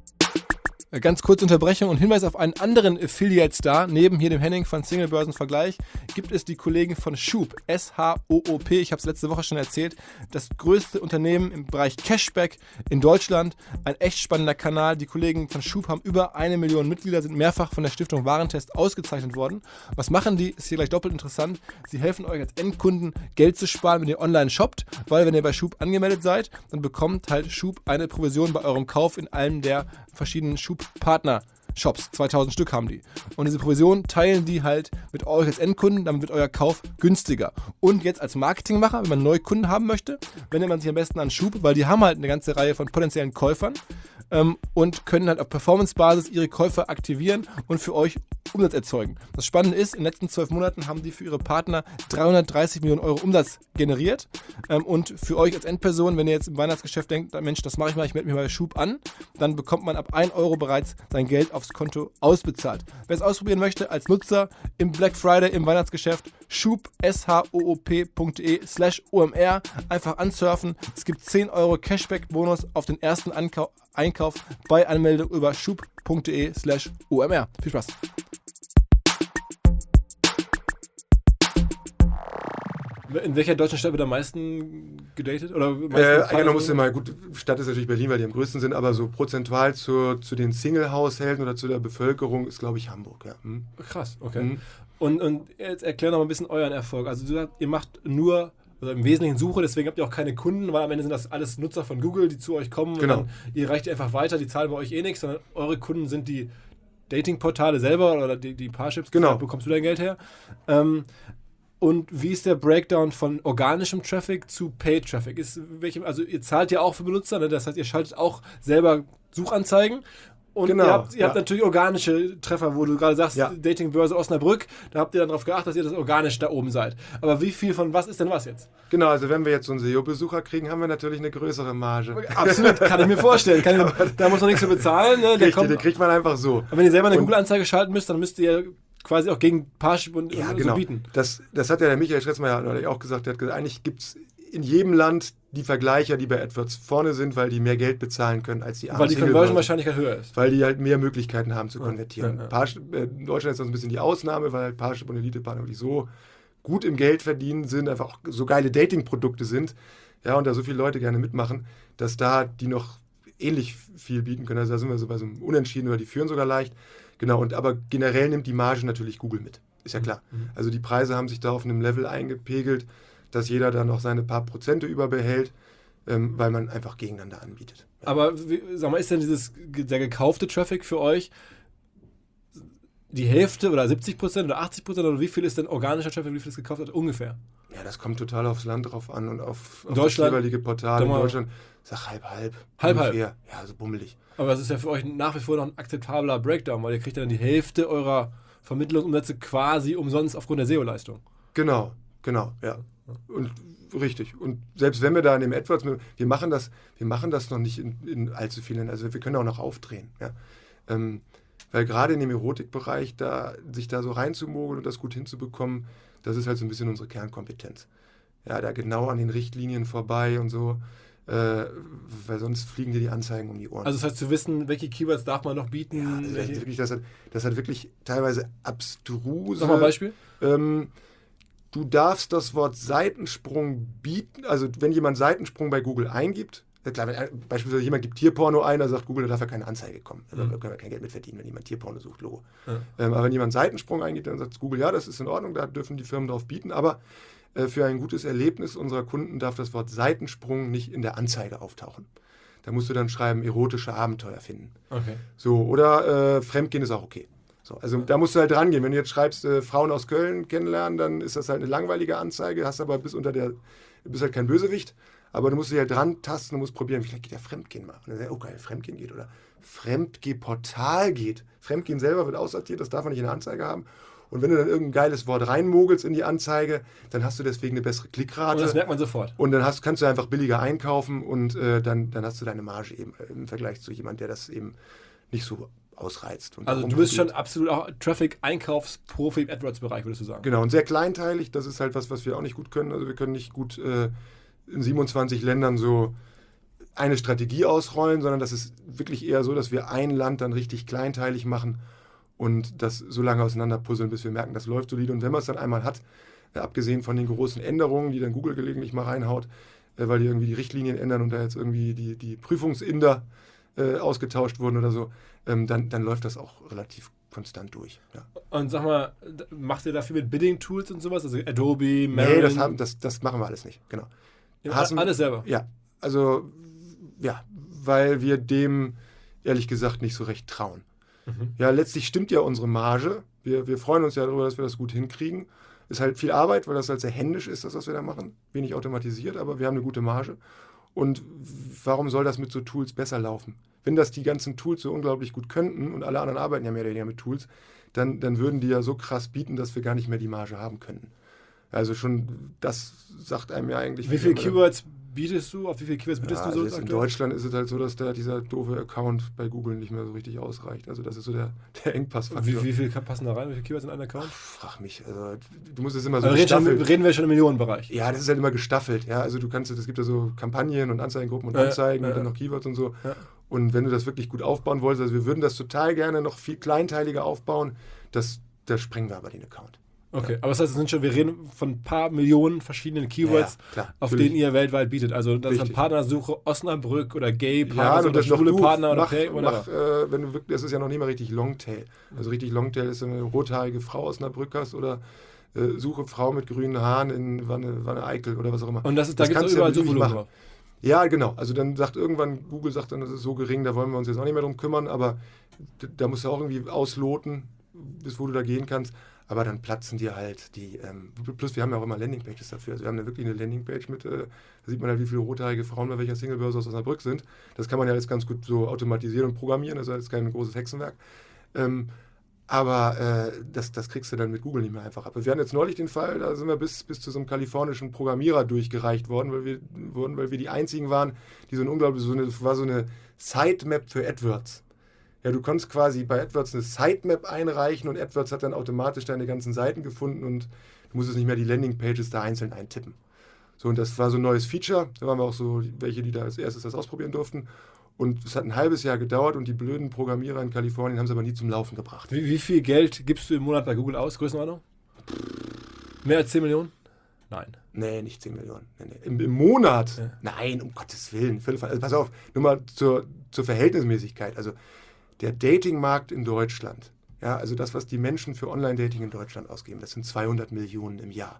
Ganz kurze Unterbrechung und Hinweis auf einen anderen Affiliate-Star. Neben hier dem Henning von Singlebörsenvergleich gibt es die Kollegen von Shoop, S H O O P. Ich habe es letzte Woche schon erzählt. Das größte Unternehmen im Bereich Cashback in Deutschland. Ein echt spannender Kanal. Die Kollegen von Shoop haben über eine Million Mitglieder, sind mehrfach von der Stiftung Warentest ausgezeichnet worden. Was machen die? Ist hier gleich doppelt interessant. Sie helfen euch als Endkunden Geld zu sparen, wenn ihr online shoppt, weil wenn ihr bei Shoop angemeldet seid, dann bekommt halt Shoop eine Provision bei eurem Kauf in einem der verschiedenen Shoop-Partner-Shops. zweitausend Stück haben die. Und diese Provision teilen die halt mit euch als Endkunden, damit wird euer Kauf günstiger. Und jetzt als Marketingmacher, wenn man neue Kunden haben möchte, wendet man sich am besten an Shoop, weil die haben halt eine ganze Reihe von potenziellen Käufern ähm, und können halt auf Performance-Basis ihre Käufer aktivieren und für euch Umsatz erzeugen. Das Spannende ist, in den letzten zwölf Monaten haben die für ihre Partner dreihundertdreißig Millionen Euro Umsatz generiert. Ähm, und für euch als Endperson, wenn ihr jetzt im Weihnachtsgeschäft denkt, Mensch, das mache ich mal, ich melde mich bei Shoop an, dann bekommt man ab ein Euro bereits sein Geld aufs Konto ausbezahlt. Wer es ausprobieren möchte, als Nutzer im Black Friday im Weihnachtsgeschäft, Shoop, S H O O P Punkt de slash O M R, einfach ansurfen. Es gibt zehn Euro Cashback-Bonus auf den ersten Ankau- Einkauf bei Anmeldung über shoop Punkt de slash O M R. Viel Spaß! In welcher deutschen Stadt wird am meisten gedatet? Oder meisten Äh, Partner- genau, musst du mal, gut, Stadt ist natürlich Berlin, weil die am größten sind, aber so prozentual zu, zu den Single-Haushalten oder zu der Bevölkerung ist, glaube ich, Hamburg. Ja. Hm. Krass, okay. Mhm. Und, und jetzt erklär noch mal ein bisschen euren Erfolg. Also du sagst, ihr macht nur, also im Wesentlichen Suche, deswegen habt ihr auch keine Kunden, weil am Ende sind das alles Nutzer von Google, die zu euch kommen. Genau. Und dann, ihr reicht die einfach weiter, die zahlen bei euch eh nichts, sondern eure Kunden sind die Datingportale selber oder die, die Parships, Genau. da bekommst du dein Geld her. Ähm, und wie ist der Breakdown von organischem Traffic zu Paid Traffic? Ist welche, also ihr zahlt ja auch für Benutzer, ne? Das heißt, ihr schaltet auch selber Suchanzeigen Und Genau, ihr habt, ihr ja. habt natürlich organische Treffer, wo du gerade sagst, Ja. Datingbörse Osnabrück, da habt ihr dann darauf geachtet, dass ihr das organisch da oben seid. Aber wie viel von was ist denn was jetzt? Genau, also wenn wir jetzt so einen S E O-Besucher kriegen, haben wir natürlich eine größere Marge. Absolut, kann ich mir vorstellen. Kann ich, da muss man nichts für bezahlen. Ne? Der Richtig, kommt, den kriegt man einfach so. und wenn ihr selber eine Und- Google-Anzeige schalten müsst, dann müsst ihr quasi auch gegen Parship und, Ja, und genau. so bieten. Das, das hat ja der Michael Schretzmeier neulich auch gesagt. Der hat gesagt, eigentlich gibt es in jedem Land die Vergleicher, die bei AdWords vorne sind, weil die mehr Geld bezahlen können als die Weil die Singlebörsen. Conversion-Wahrscheinlichkeit höher ist. Weil die halt mehr Möglichkeiten haben zu konvertieren. ja, ja. Parship, äh, in Deutschland ist das ein bisschen die Ausnahme, weil halt Parship und Elite-Partner wirklich so gut im Geld verdienen sind, einfach auch so geile Dating-Produkte sind, ja, und da so viele Leute gerne mitmachen, dass da die noch ähnlich viel bieten können. Also da sind wir so bei so einem Unentschieden oder die führen sogar leicht. Genau, und aber generell nimmt die Marge natürlich Google mit. Ist ja klar. Also die Preise haben sich da auf einem Level eingepegelt, dass jeder da noch seine paar Prozente überbehält, ähm, weil man einfach gegeneinander anbietet. Aber wie, sag mal, ist denn dieses der gekaufte Traffic für euch die Hälfte oder siebzig Prozent oder achtzig Prozent oder wie viel ist denn organischer Traffic, wie viel ist gekauft hat? Ungefähr. Ja, das kommt total aufs Land drauf an und auf, auf Deutschland, das jeweilige Portal. In sag mal- Deutschland, sag halb, halb. Halb, ungefähr. Ja, so bummelig. Aber das ist ja für euch nach wie vor noch ein akzeptabler Breakdown, weil ihr kriegt ja dann die Hälfte eurer Vermittlungsumsätze quasi umsonst aufgrund der S E O-Leistung. Genau, genau, ja. Und richtig. Und selbst wenn wir da in dem AdWords, wir machen das, wir machen das noch nicht in, in allzu vielen, also wir können auch noch aufdrehen, ja. Ähm, weil gerade in dem Erotikbereich, da sich da so reinzumogeln und das gut hinzubekommen, das ist halt so ein bisschen unsere Kernkompetenz. Ja, da genau an den Richtlinien vorbei und so, äh, weil sonst fliegen dir die Anzeigen um die Ohren. Also das heißt zu wissen, welche Keywords darf man noch bieten. Ja, das, welche, ist wirklich, das, hat, das hat wirklich teilweise abstruse... Sag mal ein Beispiel. Ähm, du darfst das Wort Seitensprung bieten, also wenn jemand Seitensprung bei Google eingibt, ja klar, wenn beispielsweise jemand gibt Tierporno ein, da sagt Google, da darf ja keine Anzeige kommen. Also, da können wir kein Geld mit verdienen, wenn jemand Tierporno sucht, Logo. Ja. Ähm, aber wenn jemand Seitensprung eingibt, dann sagt Google, ja, das ist in Ordnung, da dürfen die Firmen drauf bieten, aber äh, für ein gutes Erlebnis unserer Kunden darf das Wort Seitensprung nicht in der Anzeige auftauchen. Da musst du dann schreiben, erotische Abenteuer finden. Okay. So, oder äh, Fremdgehen ist auch okay. So, also da musst du halt dran gehen. Wenn du jetzt schreibst, äh, Frauen aus Köln kennenlernen, dann ist das halt eine langweilige Anzeige, hast aber bis unter der, du bist halt kein Bösewicht, aber du musst dich halt dran tasten und musst probieren, vielleicht geht ja Fremdgehen mal. Und dann sagst du, oh geil, Fremdgehen geht oder Fremdgehportal geht. Fremdgehen selber wird aussortiert, das darf man nicht in der Anzeige haben. Und wenn du dann irgendein geiles Wort reinmogelst in die Anzeige, dann hast du deswegen eine bessere Klickrate. Und das merkt man sofort. Und dann hast, kannst du einfach billiger einkaufen und äh, dann, dann hast du deine Marge eben äh, im Vergleich zu jemand, der das eben nicht so ausreizt. Und Also darum du bist schon probiert. absolut auch Traffic-Einkaufsprofi im AdWords-Bereich, würdest du sagen. Genau, und sehr kleinteilig, das ist halt was, was wir auch nicht gut können. Also wir können nicht gut äh, in siebenundzwanzig Ländern so eine Strategie ausrollen, sondern das ist wirklich eher so, dass wir ein Land dann richtig kleinteilig machen und das so lange auseinanderpuzzeln, bis wir merken, das läuft solide. Und wenn man es dann einmal hat, äh, abgesehen von den großen Änderungen, die dann Google gelegentlich mal reinhaut, äh, weil die irgendwie die Richtlinien ändern und da jetzt irgendwie die, die Prüfungsinder äh, ausgetauscht wurden oder so, ähm, dann, dann läuft das auch relativ konstant durch. Ja. Und sag mal, macht ihr da viel mit Bidding-Tools und sowas? Also Adobe, Nee, Marin? das, haben, das, das machen wir alles nicht, genau. Ja, Hassen- alles selber? Ja, also, ja, weil wir dem ehrlich gesagt nicht so recht trauen. Mhm. Ja, letztlich stimmt ja unsere Marge. Wir, wir freuen uns ja darüber, dass wir das gut hinkriegen. Ist halt viel Arbeit, weil das halt sehr händisch ist, das, was wir da machen. Wenig automatisiert, aber wir haben eine gute Marge. Und warum soll das mit so Tools besser laufen? Wenn das die ganzen Tools so unglaublich gut könnten und alle anderen arbeiten ja mehr oder weniger mit Tools, dann, dann würden die ja so krass bieten, dass wir gar nicht mehr die Marge haben könnten. Also schon, das sagt einem ja eigentlich... Wie viele Keywords bietest du? Auf wie viele Keywords bietest Ja, du also so? jetzt in aktuell? Deutschland ist es halt so, dass da dieser doofe Account bei Google nicht mehr so richtig ausreicht. Also das ist so der, der Engpassfaktor. Wie, wie viel passen da rein? Wie viele Keywords in einen Account? Frag mich. Also du musst es immer so Also reden, schon, gestaffelt. reden wir schon im Millionenbereich. Ja, das ist halt immer gestaffelt. Ja, also du kannst, es gibt ja so Kampagnen und Anzeigengruppen und Ja, Anzeigen ja, und dann ja. noch Keywords und so. Ja. Und wenn du das wirklich gut aufbauen wolltest, also wir würden das total gerne noch viel kleinteiliger aufbauen, das, das sprengen wir aber den Account. Okay, aber das heißt, es sind schon, wir reden von ein paar Millionen verschiedenen Keywords, Ja, klar, auf natürlich. denen ihr weltweit bietet. Also das ist eine Richtig. Partnersuche Osnabrück oder Ja, Gay-Partner und das oder noch du, Schwule-Partner oder mach, Pay, mach, äh, wenn du wirklich, das ist ja noch nicht mal richtig Longtail. Also richtig Longtail ist, wenn du eine rothaarige Frau aus Osnabrück hast oder äh, suche Frau mit grünen Haaren in Wanne, Wanne Eickel oder was auch immer. Und das ist, da Das gibt es kannst du überall ja beliebig Suchvolumen machen. drauf. Ja, genau. Also dann sagt irgendwann, Google sagt dann, das ist so gering, da wollen wir uns jetzt auch nicht mehr drum kümmern, aber d- da musst du auch irgendwie ausloten, bis wo du da gehen kannst. aber dann platzen dir halt die, ähm, plus wir haben ja auch immer Landingpages dafür. Also wir haben ja wirklich eine Landingpage mit, äh, da sieht man halt, wie viele rothaarige Frauen bei welcher Singlebörse aus Osnabrück sind. Das kann man ja jetzt ganz gut so automatisieren und programmieren, das ist jetzt kein großes Hexenwerk. Ähm, aber äh, das, das kriegst du dann mit Google nicht mehr einfach ab. Wir hatten jetzt neulich den Fall, da sind wir bis, bis zu so einem kalifornischen Programmierer durchgereicht worden, weil wir, wurden, weil wir die einzigen waren, die so ein unglaublich, so eine, war so eine Sitemap für AdWords. Ja, du konntest quasi bei AdWords eine Sitemap einreichen und AdWords hat dann automatisch deine ganzen Seiten gefunden und du musstest nicht mehr die Landingpages da einzeln eintippen. So, und das war so ein neues Feature. Da waren wir auch so welche, die da als erstes das ausprobieren durften. Und es hat ein halbes Jahr gedauert und die blöden Programmierer in Kalifornien haben es aber nie zum Laufen gebracht. Wie, wie viel Geld gibst du im Monat bei Google aus? Größenordnung? Mehr als zehn Millionen? Nein. Nee, nicht zehn Millionen. Nee, nee. Im, Im Monat? Ja. Nein, um Gottes Willen. Also pass auf, nur mal zur, zur Verhältnismäßigkeit. Also der Datingmarkt in Deutschland, ja, also das, was die Menschen für Online-Dating in Deutschland ausgeben, das sind zweihundert Millionen im Jahr.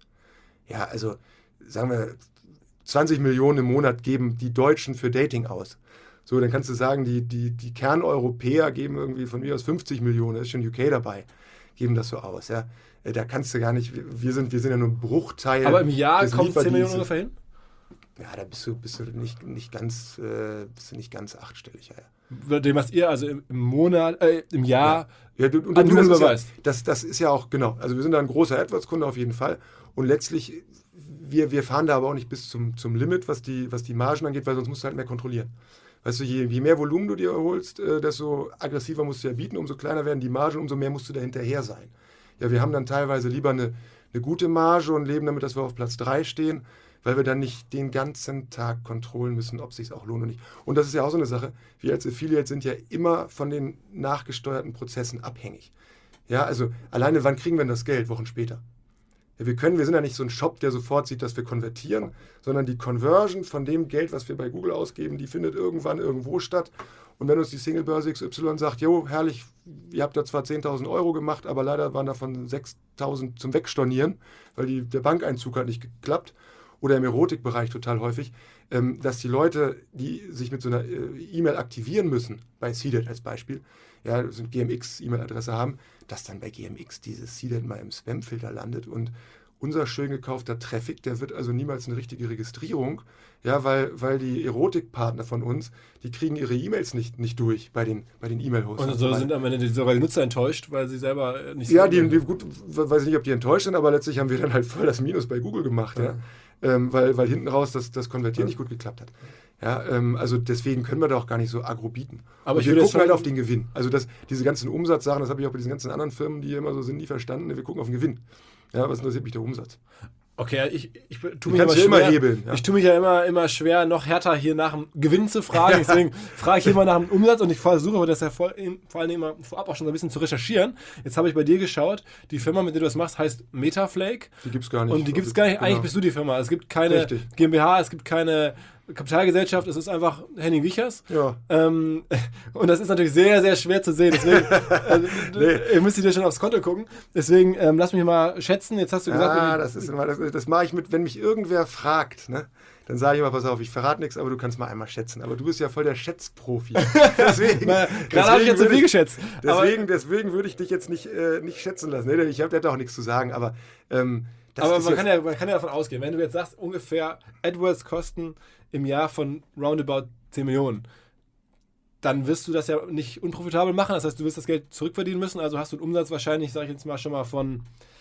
Ja, also sagen wir, zwanzig Millionen im Monat geben die Deutschen für Dating aus. So, dann kannst du sagen, die, die, die Kerneuropäer geben irgendwie von mir aus fünfzig Millionen, da ist schon U K dabei, geben das so aus. Ja. Da kannst du gar nicht, wir sind, wir sind ja nur ein Bruchteil. Aber im Jahr kommt zehn Millionen ungefähr hin? Ja, da bist du, bist du nicht, nicht, ganz, äh, bist du nicht ganz achtstellig. Ja, ja. Dem, was ihr also im, im Monat, äh, im Jahr ja. Ja, du, und an du, Google das, ist überweist. ja, das, das ist ja auch, genau, also wir sind da ein großer AdWords-Kunde auf jeden Fall und letztlich, wir, wir fahren da aber auch nicht bis zum, zum Limit, was die, was die Margen angeht, weil sonst musst du halt mehr kontrollieren. Weißt du, je, je mehr Volumen du dir erholst, äh, desto aggressiver musst du ja bieten, umso kleiner werden die Margen, umso mehr musst du da hinterher sein. Ja, wir haben dann teilweise lieber eine, eine gute Marge und leben damit, dass wir auf Platz drei stehen, weil wir dann nicht den ganzen Tag kontrollieren müssen, ob es sich auch lohnt oder nicht. Und das ist ja auch so eine Sache, wir als Affiliate sind ja immer von den nachgesteuerten Prozessen abhängig. Ja, also alleine wann kriegen wir denn das Geld? Wochen später. Ja, wir können, wir sind ja nicht so ein Shop, der sofort sieht, dass wir konvertieren, sondern die Conversion von dem Geld, was wir bei Google ausgeben, die findet irgendwann irgendwo statt. Und wenn uns die Singlebörse X Y sagt, jo, herrlich, ihr habt da zwar zehntausend Euro gemacht, aber leider waren davon sechstausend zum Wegstornieren, weil die, der Bankeinzug hat nicht geklappt, oder im Erotikbereich total häufig, ähm, dass die Leute, die sich mit so einer äh, E-Mail aktivieren müssen, bei Seeded als Beispiel, ja, so eine G M X-E-Mail-Adresse haben, dass dann bei G M X dieses Seeded mal im Spam-Filter landet und unser schön gekaufter Traffic, der wird also niemals eine richtige Registrierung, ja, weil, weil die Erotikpartner von uns, die kriegen ihre E-Mails nicht, nicht durch bei den, bei den E-Mail-Hosts. Und so sind am Ende sogar die Nutzer enttäuscht, weil sie selber nicht... Ja, die, die, gut, weiß ich nicht, ob die enttäuscht sind, aber letztlich haben wir dann halt voll das Minus bei Google gemacht, ja. ja. Ähm, weil, weil hinten raus das, das Konvertieren ja. nicht gut geklappt hat. Ja, ähm, also deswegen können wir da auch gar nicht so agro bieten. Aber ich wir gucken halt auf den Gewinn. Also das, diese ganzen Umsatzsachen, das habe ich auch bei diesen ganzen anderen Firmen, die immer so sind, nie verstanden. Wir gucken auf den Gewinn. Ja, was interessiert mich der Umsatz? Okay, ich, ich, tue mich, ja immer hebeln, ja. ich tue mich ja immer, immer schwer, noch härter hier nach dem Gewinn zu fragen. Deswegen frage ich immer nach dem Umsatz und ich versuche das ja vor, vor allem immer vorab auch schon so ein bisschen zu recherchieren. Jetzt habe ich bei dir geschaut, die Firma, mit der du das machst, heißt Metaflake. Die gibt es gar nicht. Und die gibt es gar nicht. Genau. Eigentlich bist du die Firma. Es gibt keine Richtig. GmbH, es gibt keine Kapitalgesellschaft, es ist einfach Henning Wiechers. Ja. Ähm, und das ist natürlich sehr, sehr schwer zu sehen. Deswegen, also, nee. Ihr müsst dir schon aufs Konto gucken. Deswegen ähm, lass mich mal schätzen. Jetzt hast du gesagt... Ja, das, ist immer, das, das mache ich mit, wenn mich irgendwer fragt, ne? Dann sage ich immer, pass auf, ich verrate nichts, aber du kannst mal einmal schätzen. Aber du bist ja voll der Schätzprofi. Deswegen, gerade habe ich jetzt so viel geschätzt. Deswegen, deswegen würde ich dich jetzt nicht, äh, nicht schätzen lassen. Nee, ich habe da auch nichts zu sagen, aber... Ähm, Das aber man kann, ja, man kann ja davon ausgehen, wenn du jetzt sagst, ungefähr AdWords kosten im Jahr von roundabout zehn Millionen, dann wirst du das ja nicht unprofitabel machen. Das heißt, du wirst das Geld zurückverdienen müssen. Also hast du einen Umsatz wahrscheinlich, sage ich jetzt mal, schon mal von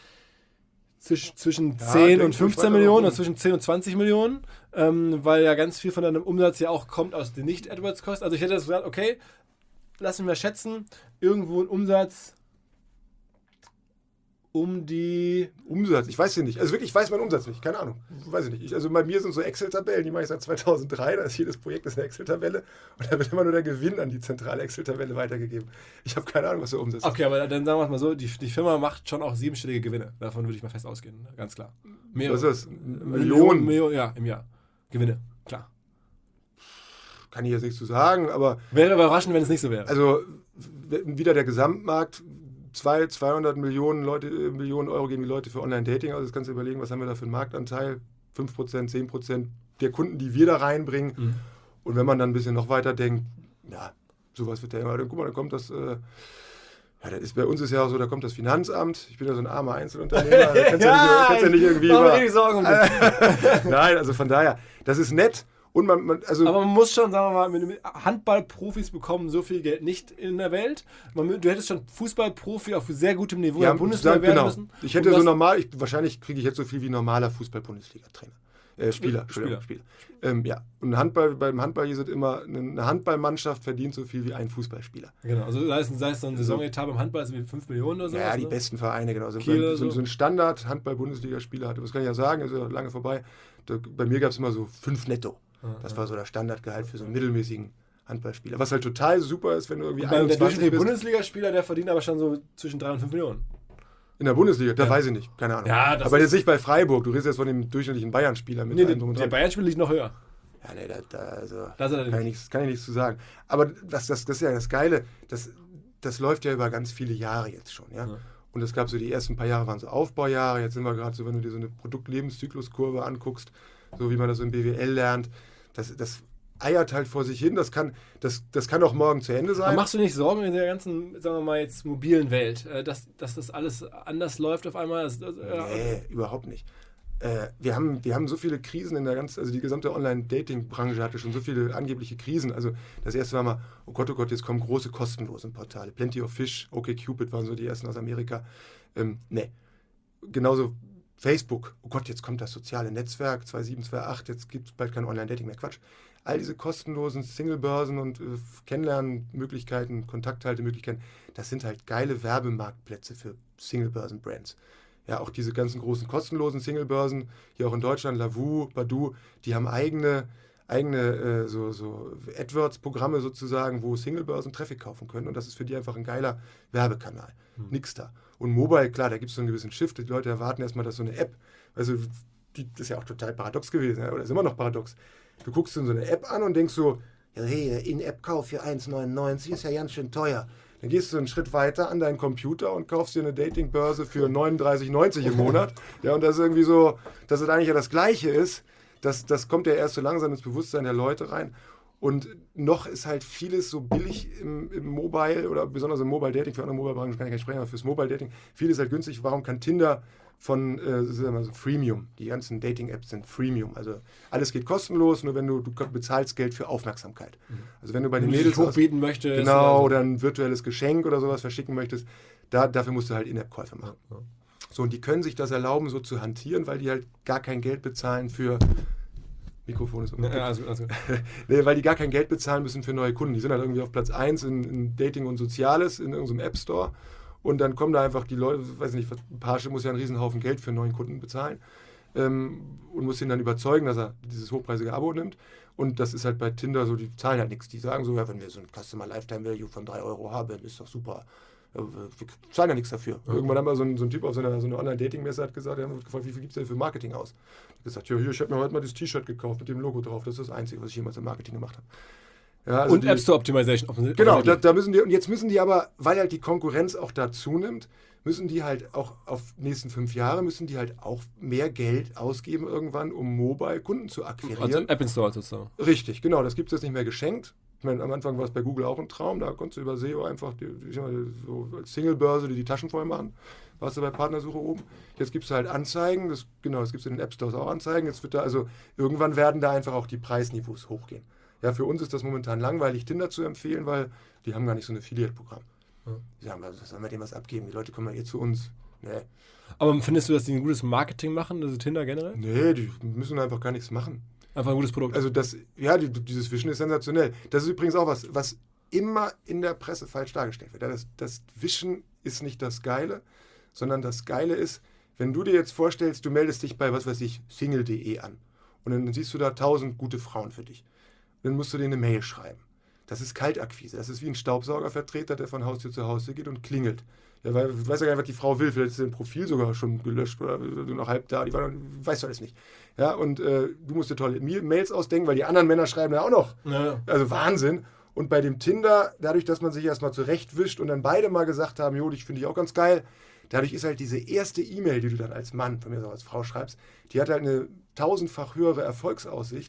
zwisch, zwischen ja, zehn und fünfzehn Millionen oder zwischen zehn und zwanzig Millionen, ähm, weil ja ganz viel von deinem Umsatz ja auch kommt aus den Nicht-AdWords-Kosten. Also ich hätte das gesagt, okay, lass mich mal schätzen, irgendwo ein Umsatz... um die... Umsatz, ich weiß ja nicht. Also wirklich, ich weiß meinen Umsatz nicht. Keine Ahnung. Weiß ich nicht. Ich, also bei mir sind so Excel-Tabellen, die mache ich seit zweitausenddrei. Da ist jedes Projekt ist eine Excel-Tabelle. Und da wird immer nur der Gewinn an die zentrale Excel-Tabelle weitergegeben. Ich habe keine Ahnung, was der Umsatz ist. Okay, aber dann sagen wir es mal so, die, die Firma macht schon auch siebenstellige Gewinne. Davon würde ich mal fest ausgehen. Ganz klar. Mehr, was ist das? Millionen? Millionen, Millionen, ja, im Jahr. Gewinne, klar. Kann ich jetzt nichts zu sagen, aber... Wäre überraschend, wenn es nicht so wäre. Also wieder der Gesamtmarkt... zweihundert Millionen, Leute, Millionen Euro geben die Leute für Online-Dating aus. Also das kannst du überlegen, was haben wir da für einen Marktanteil? fünf Prozent, zehn Prozent der Kunden, die wir da reinbringen. Mhm. Und wenn man dann ein bisschen noch weiter denkt, ja, sowas wird ja immer, dann guck mal, dann kommt das, äh, Ja, das ist, bei uns ist ja auch so, da kommt das Finanzamt, ich bin ja so ein armer Einzelunternehmer, da kannst ja, nicht, kannst ja nicht irgendwie über, über, Sorgen um Nein, also von daher, das ist nett. Und man, man, also aber man muss schon, sagen wir mal, mit Handballprofis bekommen so viel Geld nicht in der Welt. Man, du hättest schon Fußballprofi auf sehr gutem Niveau ja, in der Bundesliga werden genau. müssen. Ich hätte so normal, ich, wahrscheinlich kriege ich jetzt so viel wie normaler Fußball-Bundesliga-Trainer. Äh, Spieler, Spieler. Spieler. Ähm, ja, und Handball, beim Handball hier sind immer, eine Handballmannschaft verdient so viel wie ein Fußballspieler. Genau, also sei es, sei es so ein Saisonetat beim Handball, ist wie fünf Millionen oder so. Ja, was, die ne? besten Vereine, genau. Also Kiel so, so. so ein Standard-Handball-Bundesliga-Spieler hatte, das kann ich ja sagen, ist ja lange vorbei. Da, bei mir gab es immer so fünf netto. Das war so das Standardgehalt für so einen mittelmäßigen Handballspieler. Was halt total super ist, wenn du irgendwie und beim, der durchschnittliche bist. Bundesligaspieler, der verdient aber schon so zwischen drei und fünf Millionen. In der Bundesliga, da ja. weiß ich nicht, keine Ahnung. Ja, das aber jetzt nicht bei Freiburg, du redest jetzt von dem durchschnittlichen Bayern-Spieler mit nee, allem drum und der dran. Bayern-Spieler liegt noch höher. Ja, nee, da, da, also, das kann, ich nichts, kann ich nichts zu sagen. Aber das, das, das ist ja das Geile, das, das läuft ja über ganz viele Jahre jetzt schon, ja. ja. Und es gab so, die ersten paar Jahre waren so Aufbaujahre, jetzt sind wir gerade so, wenn du dir so eine Produktlebenszykluskurve anguckst, so wie man das so im B W L lernt, das, das eiert halt vor sich hin, das kann, das, das kann auch morgen zu Ende sein. Aber machst du nicht Sorgen in der ganzen, sagen wir mal jetzt, mobilen Welt, dass, dass das alles anders läuft auf einmal? Das, das, nee, überhaupt nicht. Äh, wir, haben, wir haben so viele Krisen in der ganzen, also die gesamte Online-Dating-Branche hatte schon so viele angebliche Krisen. Also das erste war mal, oh Gott, oh Gott, jetzt kommen große kostenlose Portale. Plenty of Fish, OkCupid waren so die ersten aus Amerika. Ähm, nee, genauso Facebook, oh Gott, jetzt kommt das soziale Netzwerk zwei sieben zwei acht, jetzt gibt es bald kein Online-Dating mehr. Quatsch. All diese kostenlosen Single-Börsen und äh, Kennenlernmöglichkeiten, Kontakthaltemöglichkeiten, das sind halt geile Werbemarktplätze für Single-Börsen-Brands. Ja, auch diese ganzen großen kostenlosen Single-Börsen, hier auch in Deutschland, Lavu, Badoo, die haben eigene, eigene äh, so, so AdWords-Programme sozusagen, wo Single-Börsen Traffic kaufen können. Und das ist für die einfach ein geiler Werbekanal. Hm. Nix da. Und Mobile, klar, da gibt es so einen gewissen Shift. Die Leute erwarten erstmal, dass so eine App, also die, das ist ja auch total paradox gewesen, ja, oder ist immer noch paradox. Du guckst dir so eine App an und denkst so, ja, hey, In-App-Kauf für eins neunundneunzig ist ja ganz schön teuer. Dann gehst du einen Schritt weiter an deinen Computer und kaufst dir eine Datingbörse für neununddreißig neunzig im Monat. Ja, und das ist irgendwie so, dass es eigentlich ja das Gleiche ist. Das, das kommt ja erst so langsam ins Bewusstsein der Leute rein. Und noch ist halt vieles so billig im, im Mobile oder besonders im Mobile Dating, für andere Mobile-Branchen kann ich gar nicht sprechen, aber fürs Mobile Dating, vieles halt günstig. Warum kann Tinder von äh, sagen wir so Freemium, die ganzen Dating-Apps sind Freemium, also alles geht kostenlos, nur wenn du, du bezahlst Geld für Aufmerksamkeit. Mhm. Also wenn du bei den wenn Mädels du hochbieten möchtest. Genau, oder, so. oder ein virtuelles Geschenk oder sowas verschicken möchtest, da, dafür musst du halt In-App-Käufe machen. Ja, ja. So, und die können sich das erlauben, so zu hantieren, weil die halt gar kein Geld bezahlen für Mikrofon ist okay. Ja, also, also. Nee, weil die gar kein Geld bezahlen müssen für neue Kunden. Die sind halt irgendwie auf Platz eins in, in Dating und Soziales in irgendeinem App Store. Und dann kommen da einfach die Leute, weiß nicht, Porsche muss ja einen riesen Haufen Geld für einen neuen Kunden bezahlen ähm, und muss ihn dann überzeugen, dass er dieses hochpreisige Abo nimmt. Und das ist halt bei Tinder so, die zahlen halt nichts. Die sagen so, ja, wenn wir so ein Customer Lifetime Value von drei Euro haben, ist doch super. Wir zahlen ja nichts dafür. Mhm. Irgendwann haben wir so ein, so ein Typ auf so einer, so einer Online-Dating-Messe hat gesagt, der hat gefragt, wie viel gibt es denn für Marketing aus? Ich habe gesagt, ja, hier, ich habe mir heute mal das T-Shirt gekauft mit dem Logo drauf. Das ist das Einzige, was ich jemals im Marketing gemacht habe. Ja, also und die, App Store Optimization. Genau, da, da müssen die, und jetzt müssen die aber, weil halt die Konkurrenz auch da zunimmt, müssen die halt auch auf die nächsten fünf Jahre, müssen die halt auch mehr Geld ausgeben irgendwann, um Mobile-Kunden zu akquirieren. Also App Install sozusagen. Richtig, genau, das gibt es jetzt nicht mehr geschenkt. Ich meine, am Anfang war es bei Google auch ein Traum, da konntest du über S E O einfach die, die, so als Single-Börse, die die Taschen voll machen, warst du bei Partnersuche oben. Jetzt gibt es halt Anzeigen, das, genau, das gibt es in den App Stores auch Anzeigen. Jetzt wird da, also irgendwann werden da einfach auch die Preisniveaus hochgehen. Ja, für uns ist das momentan langweilig, Tinder zu empfehlen, weil die haben gar nicht so ein Affiliate-Programm. Ja. Die sagen, was sollen wir dem was abgeben? Die Leute kommen ja eh zu uns. Nee. Aber findest du, dass die ein gutes Marketing machen, also Tinder generell? Nee, die müssen einfach gar nichts machen. Einfach ein gutes Produkt. Also das, ja, die, dieses Wischen ist sensationell. Das ist übrigens auch was, was immer in der Presse falsch dargestellt wird. Das, das Wischen ist nicht das Geile, sondern das Geile ist, wenn du dir jetzt vorstellst, du meldest dich bei, was weiß ich, single punkt de an und dann siehst du da tausend gute Frauen für dich. Dann musst du denen eine Mail schreiben. Das ist Kaltakquise. Das ist wie ein Staubsaugervertreter, der von Haustür zu Haustür geht und klingelt. Ja, weil du weißt ja gar nicht, was die Frau will. Vielleicht ist dein Profil sogar schon gelöscht oder du noch halb da. Die war, weißt du alles nicht. Ja, und äh, du musst dir tolle Mails ausdenken, weil die anderen Männer schreiben ja auch noch. Ja. Also Wahnsinn. Und bei dem Tinder, dadurch, dass man sich erstmal zurechtwischt und dann beide mal gesagt haben, jo, dich finde ich auch ganz geil, dadurch ist halt diese erste E-Mail, die du dann als Mann, von mir so als Frau schreibst, die hat halt eine tausendfach höhere Erfolgsaussicht,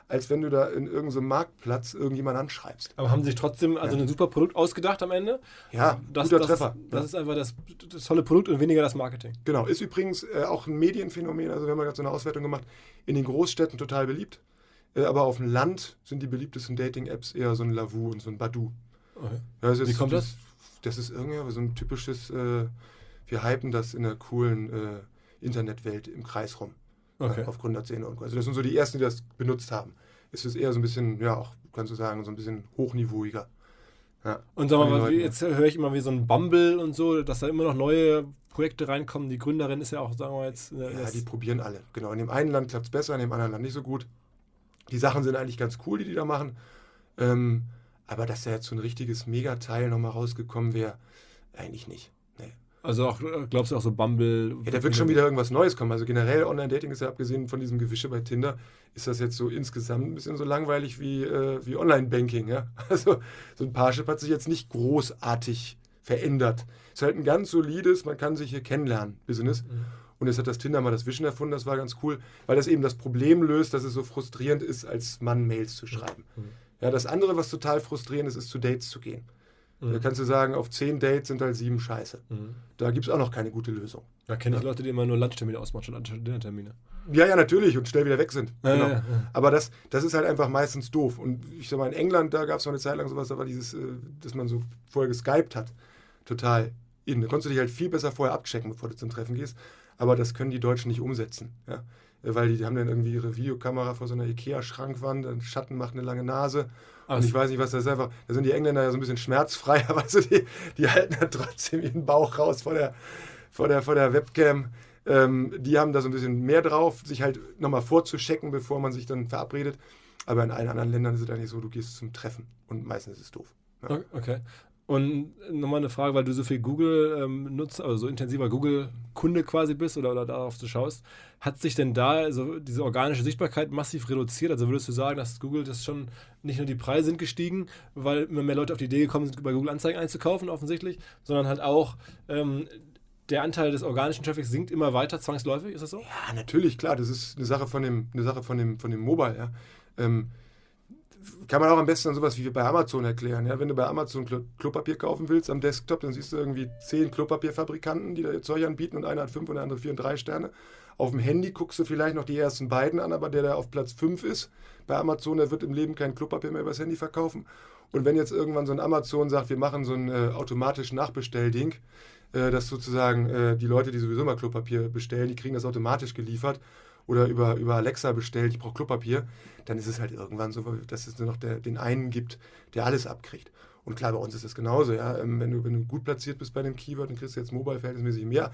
als wenn du da in irgendeinem Marktplatz irgendjemanden anschreibst. Aber haben sie sich trotzdem also Ja. ein super Produkt ausgedacht am Ende? Ja, das, guter das Treffer. Ist, das Ja. ist einfach das, das tolle Produkt und weniger das Marketing. Genau, ist übrigens äh, auch ein Medienphänomen, also wir haben ja gerade so eine Auswertung gemacht, in den Großstädten total beliebt, äh, aber auf dem Land sind die beliebtesten Dating-Apps eher so ein Lavu und so ein Badoo. Okay. Ja, das ist, Wie kommt das? Das ist irgendwie so ein typisches, äh, wir hypen das in der coolen äh, Internetwelt im Kreis rum. Okay. Ja, auf Gründerzähne und so. Also das sind so die ersten, die das benutzt haben. Es ist eher so ein bisschen, ja, auch, kannst du sagen, so ein bisschen hochniveauiger. Ja, Und sag mal, von den was, wie, Leuten, jetzt höre ich immer wie so ein Bumble und so, dass da immer noch neue Projekte reinkommen. Die Gründerin ist ja auch, sagen wir jetzt... äh, ja, das- die probieren alle. Genau, in dem einen Land klappt es besser, in dem anderen Land nicht so gut. Die Sachen sind eigentlich ganz cool, die die da machen. Ähm, aber dass da jetzt so ein richtiges Megateil nochmal rausgekommen wäre, eigentlich nicht. Nee. Also auch, äh, glaubst du auch so Bumble... Ja, da wird schon wieder irgendwas Neues kommen. Also generell Online-Dating ist ja abgesehen von diesem Gewische bei Tinder, ist das jetzt so insgesamt ein bisschen so langweilig wie, äh, wie Online-Banking. Ja? Also so ein Parship hat sich jetzt nicht großartig verändert. Ist halt ein ganz solides, man kann sich hier kennenlernen, Business. Mhm. Und jetzt hat das Tinder mal das Wischen erfunden, das war ganz cool, weil das eben das Problem löst, dass es so frustrierend ist, als Mann Mails zu schreiben. Mhm. Ja, das andere, was total frustrierend ist, ist zu Dates zu gehen. Da kannst du sagen, auf zehn Dates sind halt sieben scheiße. Mhm. Da gibt es auch noch keine gute Lösung. Da kenne ich Leute, die immer nur Lunchtermine ausmachen, statt Dinnertermine. Ja, ja, natürlich und schnell wieder weg sind. Ja, genau. ja, ja. Aber das, das ist halt einfach meistens doof. Und ich sag mal, in England, da gab es noch eine Zeit lang sowas, da war dieses, äh, dass man so vorher geskypt hat. Total in. Da konntest du dich halt viel besser vorher abchecken, bevor du zum Treffen gehst. Aber das können die Deutschen nicht umsetzen. Ja? Weil die, die haben dann irgendwie ihre Videokamera vor so einer Ikea-Schrankwand, ein Schatten macht eine lange Nase. Aber Und es- ich weiß nicht, was das ist einfach. Da sind die Engländer ja so ein bisschen schmerzfreier, weißt du, die, die halten dann trotzdem ihren Bauch raus vor der, vor der, vor der Webcam. Ähm, die haben da so ein bisschen mehr drauf, sich halt nochmal vorzuchecken, bevor man sich dann verabredet. Aber in allen anderen Ländern ist es eigentlich so, du gehst zum Treffen und meistens ist es doof. Ja. Okay. Und nochmal eine Frage, weil du so viel Google ähm, nutzt, also so intensiver Google-Kunde quasi bist oder, oder darauf du schaust, hat sich denn da also diese organische Sichtbarkeit massiv reduziert? Also würdest du sagen, dass Google das schon, nicht nur die Preise sind gestiegen, weil immer mehr Leute auf die Idee gekommen sind, bei Google Anzeigen einzukaufen offensichtlich, sondern halt auch ähm, der Anteil des organischen Traffics sinkt immer weiter zwangsläufig, ist das so? Ja, natürlich, klar, das ist eine Sache von dem, eine Sache von dem, von dem Mobile, ja. Ähm, kann man auch am besten an sowas wie bei Amazon erklären. Ja? Wenn du bei Amazon Klo Klopapier kaufen willst am Desktop, dann siehst du irgendwie zehn Klopapierfabrikanten, die da ihr Zeug anbieten und einer hat fünf und der andere vier und drei Sterne. Auf dem Handy guckst du vielleicht noch die ersten beiden an, aber der, der auf Platz fünf ist, bei Amazon, der wird im Leben kein Klopapier mehr übers Handy verkaufen. Und wenn jetzt irgendwann so ein Amazon sagt, wir machen so ein äh, automatischen Nachbestellding, äh, dass sozusagen äh, die Leute, die sowieso mal Klopapier bestellen, die kriegen das automatisch geliefert, oder über, über Alexa bestellt, ich brauche Klopapier, dann ist es halt irgendwann so, dass es nur noch der, den einen gibt, der alles abkriegt. Und klar, bei uns ist das genauso. Ja? Ähm, wenn, du, wenn du gut platziert bist bei dem Keyword, dann kriegst du jetzt mobile verhältnismäßig mehr,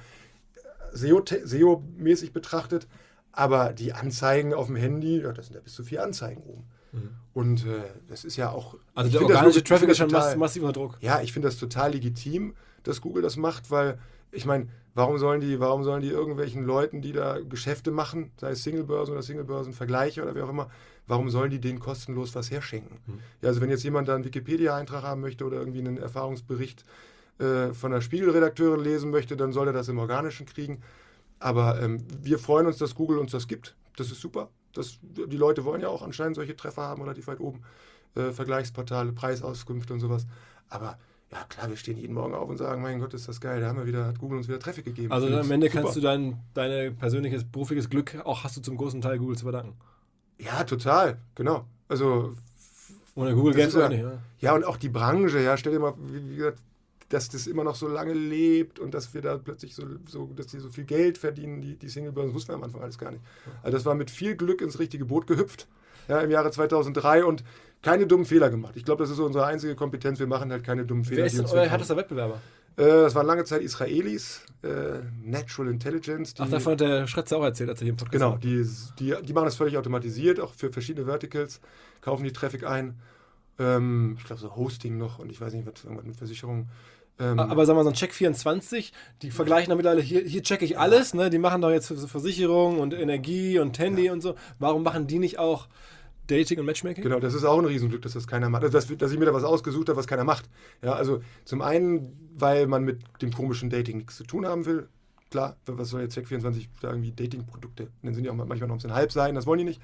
S E O-mäßig betrachtet, aber die Anzeigen auf dem Handy, ja, da sind ja bis zu vier Anzeigen oben. Mhm. Und äh, das ist ja auch... Also ich der find das organische wirklich- ich Traffic find ist das schon total- mass massiv unter Druck. Ja, ich finde das total legitim, dass Google das macht, weil ich meine, warum sollen die, warum sollen die irgendwelchen Leuten, die da Geschäfte machen, sei es Singlebörsen oder Singlebörsenvergleiche oder wie auch immer, warum sollen die denen kostenlos was herschenken? Mhm. Ja, also wenn jetzt jemand da einen Wikipedia-Eintrag haben möchte oder irgendwie einen Erfahrungsbericht äh, von der Spiegelredakteurin lesen möchte, dann soll er das im Organischen kriegen. Aber ähm, wir freuen uns, dass Google uns das gibt. Das ist super. Das, die Leute wollen ja auch anscheinend solche Treffer haben, relativ weit oben. Äh, Vergleichsportale, Preisauskünfte und sowas. Aber ja, klar, wir stehen jeden Morgen auf und sagen, mein Gott, ist das geil, da haben wir wieder, hat Google uns wieder Traffic gegeben. Also Finde am ich Ende super. kannst du dein deine persönliches, berufliches Glück auch hast du zum großen Teil Google zu verdanken. Ja, total, genau. Also, Ohne Google Das gäbe ist es auch ja- nicht. Ja. ja, und auch die Branche, ja, stell dir mal, wie, wie gesagt, dass das immer noch so lange lebt und dass wir da plötzlich so, so dass die so viel Geld verdienen, die, die Singlebörsen, wussten wir am Anfang alles gar nicht. Also das war mit viel Glück ins richtige Boot gehüpft, ja, im Jahre zweitausenddrei und keine dummen Fehler gemacht. Ich glaube, das ist so unsere einzige Kompetenz, wir machen halt keine dummen Fehler. Wer ist die denn uns euer weghauen. härtester Wettbewerber? Äh, das waren lange Zeit Israelis, äh, Natural Intelligence. Die, Ach, davon hat der Schretzer auch erzählt, als er hier im Podcast Genau, war. die, die, die machen das völlig automatisiert, auch für verschiedene Verticals, kaufen die Traffic ein. Ähm, ich glaube, so Hosting noch und ich weiß nicht, was irgendwas mit Versicherung. Ähm, Aber sagen wir so ein Check vierundzwanzig, die vergleichen damit alle, hier, hier checke ich alles, ne? Die machen doch jetzt so Versicherung und Energie und Handy und so. Warum machen die nicht auch Dating und Matchmaking? Genau, das ist auch ein Riesenglück, dass das keiner macht. Also, dass, dass ich mir da was ausgesucht habe, was keiner macht. Ja, also zum einen, weil man mit dem komischen Dating nichts zu tun haben will. Klar, was soll jetzt Check vierundzwanzig da irgendwie Dating-Produkte? Dann sind die auch manchmal noch ein bisschen halb sein, das wollen die nicht.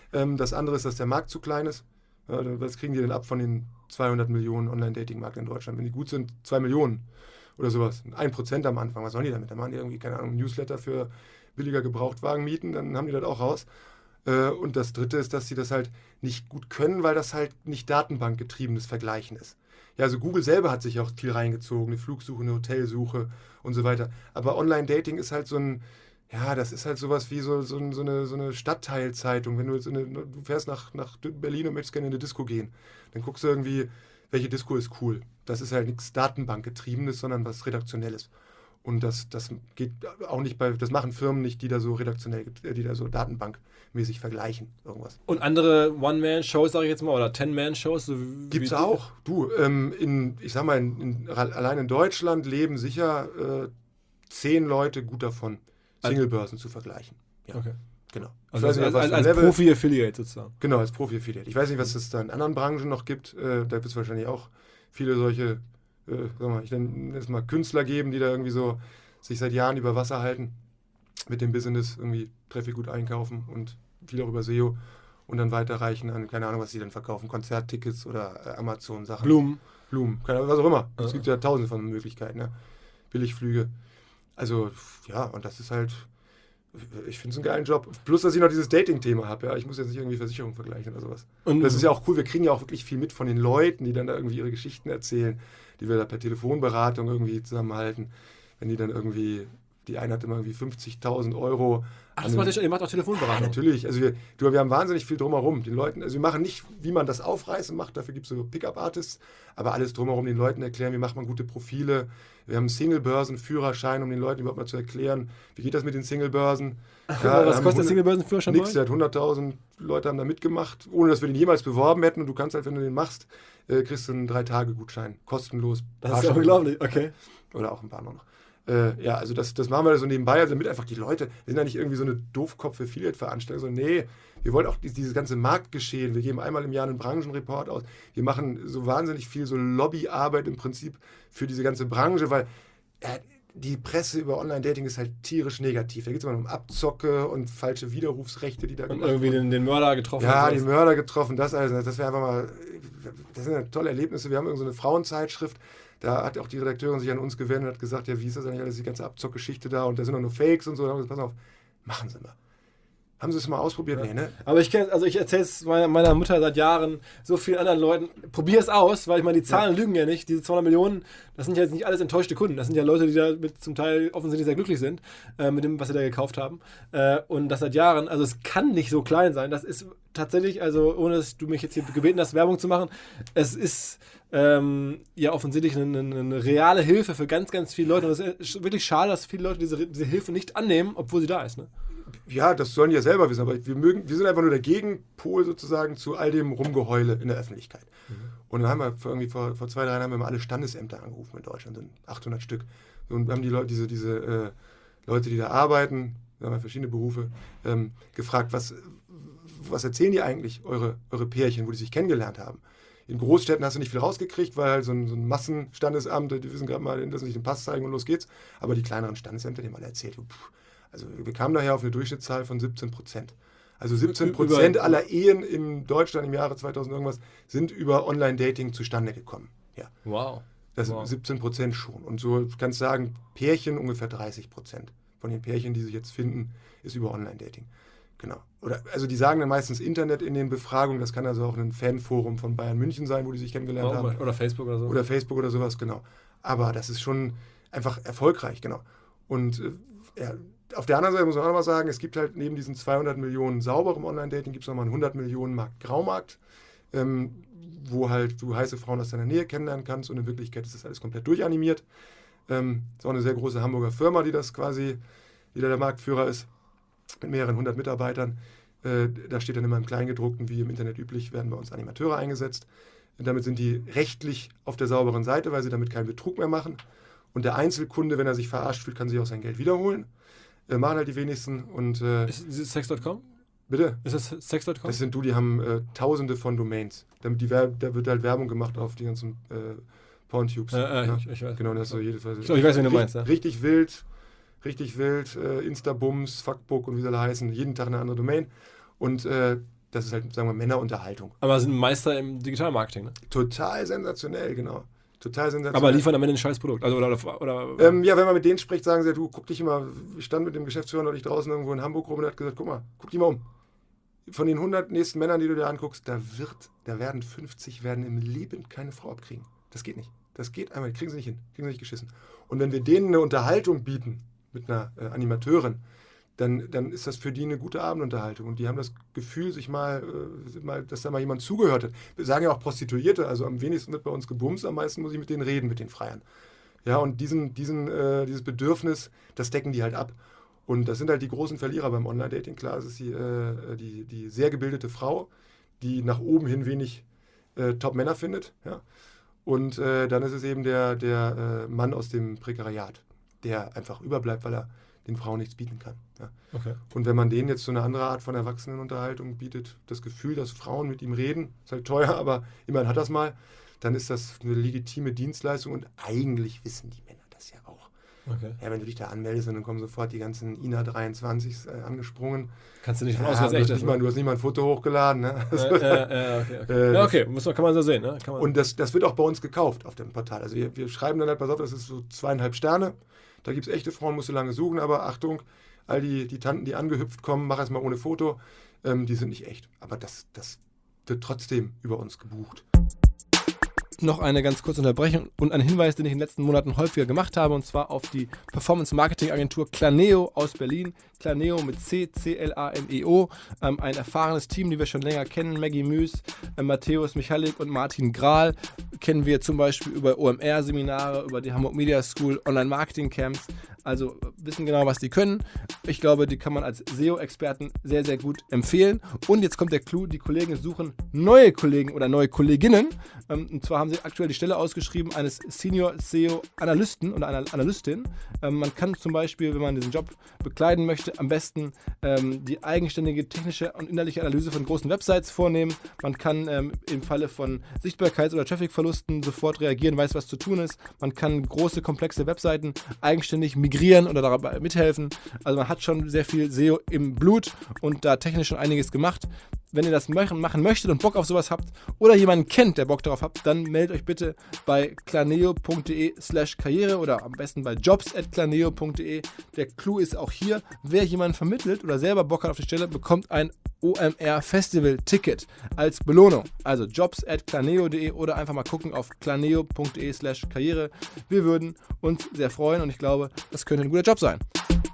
Ähm, das andere ist, dass der Markt zu klein ist. Ja, was kriegen die denn ab von den zweihundert Millionen Online-Dating-Markt in Deutschland? Wenn die gut sind, zwei Millionen oder sowas. ein Prozent am Anfang, was sollen die damit? Dann machen die irgendwie, keine Ahnung, ein Newsletter für billiger Gebrauchtwagen mieten, dann haben die das auch raus. Äh, und das dritte ist, dass sie das halt nicht gut können, weil das halt nicht datenbankgetriebenes Vergleichen ist. Ja, also Google selber hat sich auch viel reingezogen, eine Flugsuche, eine Hotelsuche und so weiter. Aber Online-Dating ist halt so ein, ja, das ist halt sowas wie so, so, so, eine, so eine Stadtteilzeitung. Wenn du jetzt in eine, du fährst nach, nach Berlin und möchtest gerne in eine Disco gehen, dann guckst du irgendwie, welche Disco ist cool. Das ist halt nichts Datenbankgetriebenes, sondern was Redaktionelles. Und das, das geht auch nicht bei, das machen Firmen nicht, die da so redaktionell, die da so datenbankmäßig vergleichen, irgendwas. Und andere One-Man-Shows, sage ich jetzt mal, oder Ten-Man-Shows? So Gibt's auch. Du, ähm, in, ich sag mal, in, in, allein in Deutschland leben sicher äh, zehn Leute gut davon, Singlebörsen zu vergleichen. Ja, okay. Genau. Also als, nicht, als, als Profi-Affiliate sozusagen. Genau, als Profi-Affiliate. Ich weiß nicht, was es da in anderen Branchen noch gibt. Äh, da wird es wahrscheinlich auch viele solche, äh, sag mal, ich nenne es mal Künstler geben, die da irgendwie so sich seit Jahren über Wasser halten mit dem Business, irgendwie Traffic gut einkaufen und viel auch über S E O und dann weiterreichen an, keine Ahnung, was sie dann verkaufen, Konzerttickets oder äh, Amazon-Sachen. Blumen. Blumen, keine Ahnung, was auch immer. Es Ja. gibt ja tausende von Möglichkeiten, ne? Billigflüge. Also, ja, und das ist halt, ich finde es einen geilen Job. Plus, dass ich noch dieses Dating-Thema habe. Ja? Ich muss jetzt nicht irgendwie Versicherung vergleichen oder sowas. Und das ist ja auch cool. Wir kriegen ja auch wirklich viel mit von den Leuten, die dann da irgendwie ihre Geschichten erzählen, die wir da per Telefonberatung irgendwie zusammenhalten. Wenn die dann irgendwie, die eine hat immer irgendwie fünfzigtausend Euro. Ach, das macht, ihr macht auch Telefonberatung? Ja, natürlich. Also wir, du, wir haben wahnsinnig viel drumherum. Den Leuten, also wir machen nicht, wie man das aufreißen macht, dafür gibt es so Pickup-Artists, aber alles drumherum den Leuten erklären, wie macht man gute Profile. Wir haben einen Single-Börsen-Führerschein, um den Leuten überhaupt mal zu erklären, wie geht das mit den Single-Börsen. Ja, was kostet der Single-Börsen-Führerschein? Nix, der hat hunderttausend Leute haben da mitgemacht, ohne dass wir den jemals beworben hätten. Und du kannst halt, wenn du den machst, äh, kriegst du einen drei-Tage-Gutschein, kostenlos. Das ist ja unglaublich, okay. Oder auch ein paar noch. Äh, ja, also das, das machen wir so nebenbei, also damit einfach die Leute, wir sind ja nicht irgendwie so eine Doofkopf-Affiliate-Veranstaltung, sondern nee, wir wollen auch dieses ganze Marktgeschehen, wir geben einmal im Jahr einen Branchenreport aus, wir machen so wahnsinnig viel so Lobbyarbeit im Prinzip für diese ganze Branche, weil äh, die Presse über Online-Dating ist halt tierisch negativ. Da geht es immer um Abzocke und falsche Widerrufsrechte, die da und irgendwie den, den Mörder getroffen. Ja, den Mörder getroffen, das alles, das wäre einfach mal, das sind ja tolle Erlebnisse. Wir haben irgend so eine Frauenzeitschrift, da hat auch die Redakteurin sich an uns gewendet und hat gesagt, ja, wie ist das eigentlich alles, die ganze Abzockgeschichte da und da sind doch nur Fakes und so. Da haben wir gesagt, pass auf, machen Sie mal. Haben Sie es mal ausprobiert? Ja. Nee, ne? Aber ich kenne, also ich erzähle es meiner, meiner Mutter seit Jahren, so vielen anderen Leuten, probier es aus, weil ich meine, die Zahlen ja. lügen ja nicht. Diese zweihundert Millionen, das sind ja jetzt nicht alles enttäuschte Kunden. Das sind ja Leute, die da mit zum Teil offensichtlich sehr glücklich sind, äh, mit dem, was sie da gekauft haben. Äh, und das seit Jahren, also es kann nicht so klein sein. Das ist tatsächlich, also ohne dass du mich jetzt hier gebeten hast, Werbung zu machen, es ist ähm, ja offensichtlich eine, eine, eine reale Hilfe für ganz, ganz viele Leute. Und es ist wirklich schade, dass viele Leute diese, diese Hilfe nicht annehmen, obwohl sie da ist, ne? Ja, das sollen die ja selber wissen, aber wir, mögen, wir sind einfach nur der Gegenpol sozusagen zu all dem Rumgeheule in der Öffentlichkeit. Mhm. Und dann haben wir vor, irgendwie vor, vor zwei, drei Jahren haben wir mal alle Standesämter angerufen in Deutschland, sind achthundert Stück. Und haben die Leute, diese, diese äh, Leute, die da arbeiten, wir haben ja verschiedene Berufe, ähm, gefragt, was, was erzählen die eigentlich, eure, eure Pärchen, wo die sich kennengelernt haben? In Großstädten hast du nicht viel rausgekriegt, weil halt so ein, so ein Massenstandesamt, die wissen gerade mal, dass sie nicht den Pass zeigen und los geht's. Aber die kleineren Standesämter, die haben alle erzählt, pff, also wir kamen daher auf eine Durchschnittszahl von siebzehn Prozent. Also siebzehn Prozent aller Ehen in Deutschland im Jahre zweitausend irgendwas sind über Online-Dating zustande gekommen. Ja. Wow. Das wow. sind siebzehn Prozent schon. Und so kannst du sagen, Pärchen ungefähr dreißig Prozent von den Pärchen, die sich jetzt finden, ist über Online-Dating. Genau. Oder, also die sagen dann meistens Internet in den Befragungen, das kann also auch ein Fanforum von Bayern München sein, wo die sich kennengelernt oh, haben. Oder Facebook oder so. Oder Facebook oder sowas, genau. Aber das ist schon einfach erfolgreich, genau. Und äh, ja, auf der anderen Seite muss man auch noch mal sagen, es gibt halt neben diesen zweihundert Millionen sauberem Online-Dating, gibt es nochmal einen hundert Millionen Markt Graumarkt, ähm, wo halt du heiße Frauen aus deiner Nähe kennenlernen kannst und in Wirklichkeit ist das alles komplett durchanimiert. Ähm, ist auch eine sehr große Hamburger Firma, die das quasi, die da der Marktführer ist, mit mehreren hundert Mitarbeitern. Äh, da steht dann immer im Kleingedruckten, wie im Internet üblich, werden bei uns Animateure eingesetzt. Und damit sind die rechtlich auf der sauberen Seite, weil sie damit keinen Betrug mehr machen. Und der Einzelkunde, wenn er sich verarscht fühlt, kann sich auch sein Geld wiederholen. Äh, machen halt die wenigsten. Und, äh, ist, ist das Sex Punkt com? Bitte? Ist das Sex Punkt com? Das sind du, die haben äh, tausende von Domains. Damit die Werb- da wird halt Werbung gemacht auf die ganzen äh, Porntubes. Äh, äh, ja? ich, ich weiß. Genau, das ist so jedes Ich, glaub, ich weiß, wie du meinst. Ja. Richtig wild, richtig wild, äh, Instabums, Fuckbook und wie sie alle heißen. Jeden Tag eine andere Domain. Und äh, Das ist halt, sagen wir, Männerunterhaltung. Aber sind Meister im Digitalmarketing, ne? Total sensationell, genau. Total sensationell. Aber liefern am Ende ein scheiß Produkt. Also, oder, oder, ähm, ja, wenn man mit denen spricht, sagen sie, du, guck dich immer, ich stand mit dem Geschäftsführer neulich draußen irgendwo in Hamburg rum und hat gesagt, guck mal, guck dich mal um. Von den hundert nächsten Männern, die du dir anguckst, da wird, da werden fünfzig werden im Leben keine Frau abkriegen. Das geht nicht. Das geht einmal, kriegen sie nicht hin, kriegen sie nicht geschissen. Und wenn wir denen eine Unterhaltung bieten, mit einer äh, Animateurin, dann, dann ist das für die eine gute Abendunterhaltung. Und die haben das Gefühl, sich mal, äh, mal, dass da mal jemand zugehört hat. Wir sagen ja auch Prostituierte, also am wenigsten wird bei uns gebumst, am meisten muss ich mit denen reden, mit den Freiern. Ja, und diesen, diesen, äh, dieses Bedürfnis, das decken die halt ab. Und das sind halt die großen Verlierer beim Online-Dating. Klar, es ist die, äh, die, die sehr gebildete Frau, die nach oben hin wenig äh, Top-Männer findet. Ja? Und äh, dann ist es eben der, der äh, Mann aus dem Prekariat, der einfach überbleibt, weil er den Frauen nichts bieten kann. Ja. Okay. Und wenn man denen jetzt so eine andere Art von Erwachsenenunterhaltung bietet, das Gefühl, dass Frauen mit ihm reden, ist halt teuer, aber immerhin hat das mal, dann ist das eine legitime Dienstleistung und eigentlich wissen die Männer das ja auch. Okay. Ja, wenn du dich da anmeldest, dann kommen sofort die ganzen I N A dreiundzwanzig äh, angesprungen. Kannst du nicht von ja, ausgehen, du, echt hast nicht mal, du hast nicht mal ein Foto hochgeladen. Ne? Äh, äh, äh, okay, okay. Äh, ja, okay. Muss man, kann man so sehen. Ne? Kann man. Und das, das wird auch bei uns gekauft auf dem Portal. Also wir, wir schreiben dann halt, pass auf, das ist so zweieinhalb Sterne. Da gibt es echte Frauen, musst du lange suchen, aber Achtung, all die, die Tanten, die angehüpft kommen, mach es mal ohne Foto, ähm, die sind nicht echt. Aber das, das wird trotzdem über uns gebucht. Noch eine ganz kurze Unterbrechung und ein Hinweis, den ich in den letzten Monaten häufiger gemacht habe, und zwar auf die Performance-Marketing-Agentur Claneo aus Berlin. Claneo mit C, C L A N E O. Ähm, ein erfahrenes Team, die wir schon länger kennen. Maggie Müß, äh, Matthäus Michalik und Martin Grahl kennen wir zum Beispiel über O M R-Seminare, über die Hamburg Media School, Online-Marketing-Camps. Also wissen genau, was die können. Ich glaube, die kann man als S E O-Experten sehr, sehr gut empfehlen. Und jetzt kommt der Clou, die Kollegen suchen neue Kollegen oder neue Kolleginnen. Ähm, und zwar haben sie aktuell die Stelle ausgeschrieben eines Senior S E O-Analysten oder einer Analystin. Ähm, man kann zum Beispiel, wenn man diesen Job bekleiden möchte, am besten ähm, die eigenständige technische und inhaltliche Analyse von großen Websites vornehmen. Man kann ähm, im Falle von Sichtbarkeits- oder Trafficverlusten sofort reagieren, weiß, was zu tun ist. Man kann große, komplexe Webseiten eigenständig migrieren oder dabei mithelfen. Also man hat schon sehr viel S E O im Blut und da technisch schon einiges gemacht. Wenn ihr das machen möchtet und Bock auf sowas habt oder jemanden kennt, der Bock darauf hat, dann meldet euch bitte bei claneo.de slash karriere oder am besten bei jobs at claneo.de. Der Clou ist auch hier, wer jemanden vermittelt oder selber Bock hat auf die Stelle, bekommt ein O M R-Festival-Ticket als Belohnung. Also jobs at claneo.de oder einfach mal gucken auf claneo.de slash karriere. Wir würden uns sehr freuen und ich glaube, das könnte ein guter Job sein.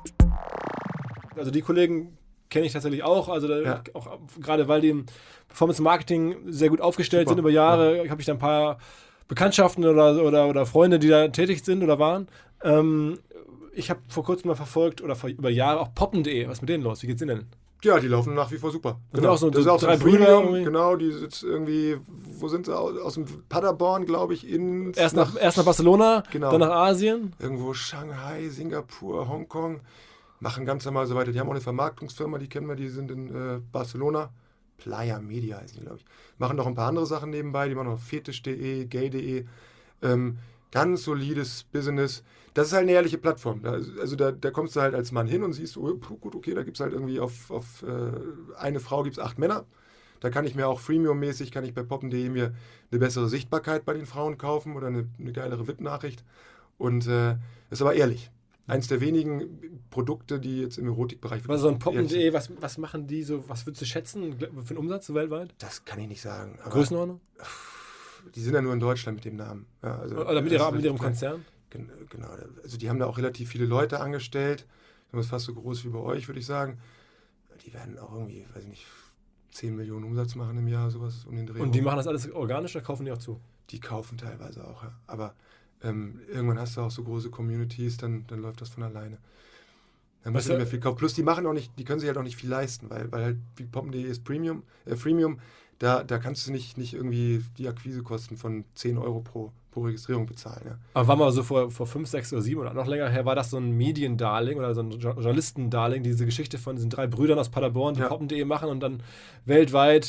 Also die Kollegen kenne ich tatsächlich auch, also da, ja. auch gerade weil die im Performance-Marketing sehr gut aufgestellt Super. sind über Jahre, ja. habe ich da ein paar Bekanntschaften oder, oder, oder Freunde, die da tätig sind oder waren. Ähm, ich habe vor kurzem mal verfolgt oder vor, über Jahre auch poppen punkt de. Was ist mit denen los? Wie geht's denen denn? Ja, die laufen nach wie vor super. Genau. Auch so, das so ist auch drei so Brüder. Brüder. Genau, die sitzt irgendwie, wo sind sie? Aus, aus dem Paderborn, glaube ich, in. Erst nach, erst nach Barcelona, genau. dann nach Asien. Irgendwo Shanghai, Singapur, Hongkong. Machen ganz normal so weiter. Die haben auch eine Vermarktungsfirma, die kennen wir, die sind in äh, Barcelona. Playa Media heißen die, glaube ich. Machen noch ein paar andere Sachen nebenbei. Die machen noch fetisch punkt de, gay punkt de. Ähm, ganz solides Business. Das ist halt eine ehrliche Plattform. Da, also da, da kommst du halt als Mann hin und siehst, oh, gut, okay, da gibt es halt irgendwie auf, auf äh, eine Frau gibt es acht Männer. Da kann ich mir auch freemium-mäßig, kann ich bei poppen punkt de mir eine bessere Sichtbarkeit bei den Frauen kaufen oder eine, eine geilere V I P-Nachricht. Und äh, ist aber ehrlich. Eins der wenigen Produkte, die jetzt im Erotikbereich... Was ist so ein poppen punkt de, was, was machen die so, was würdest du schätzen für einen Umsatz so weltweit? Das kann ich nicht sagen. Aber Größenordnung? Die sind ja nur in Deutschland mit dem Namen. Ja, also Oder mit, ihrer, mit ihrem Konzern? Genau, also die haben da auch relativ viele Leute angestellt. Das ist fast so groß wie bei euch, würde ich sagen. Die werden auch irgendwie, weiß ich nicht, zehn Millionen Umsatz machen im Jahr, sowas um den Dreh. Und die machen das alles organisch oder kaufen die auch zu? Die kaufen teilweise auch, ja. Aber ähm, irgendwann hast du auch so große Communities, dann, dann läuft das von alleine. Dann musst du nicht mehr viel kaufen. Plus die machen auch nicht, die können sich halt auch nicht viel leisten, weil, weil halt wie poppen punkt de ist Premium, äh, Freemium, da, da kannst du nicht, nicht irgendwie die Akquisekosten von zehn Euro pro, pro Registrierung bezahlen. Ja. Aber war mal so vor, vor fünf, sechs oder sieben oder noch länger her, war das so ein Mediendarling oder so ein Journalistendarling, diese Geschichte von diesen drei Brüdern aus Paderborn, die ja. poppen punkt de machen und dann weltweit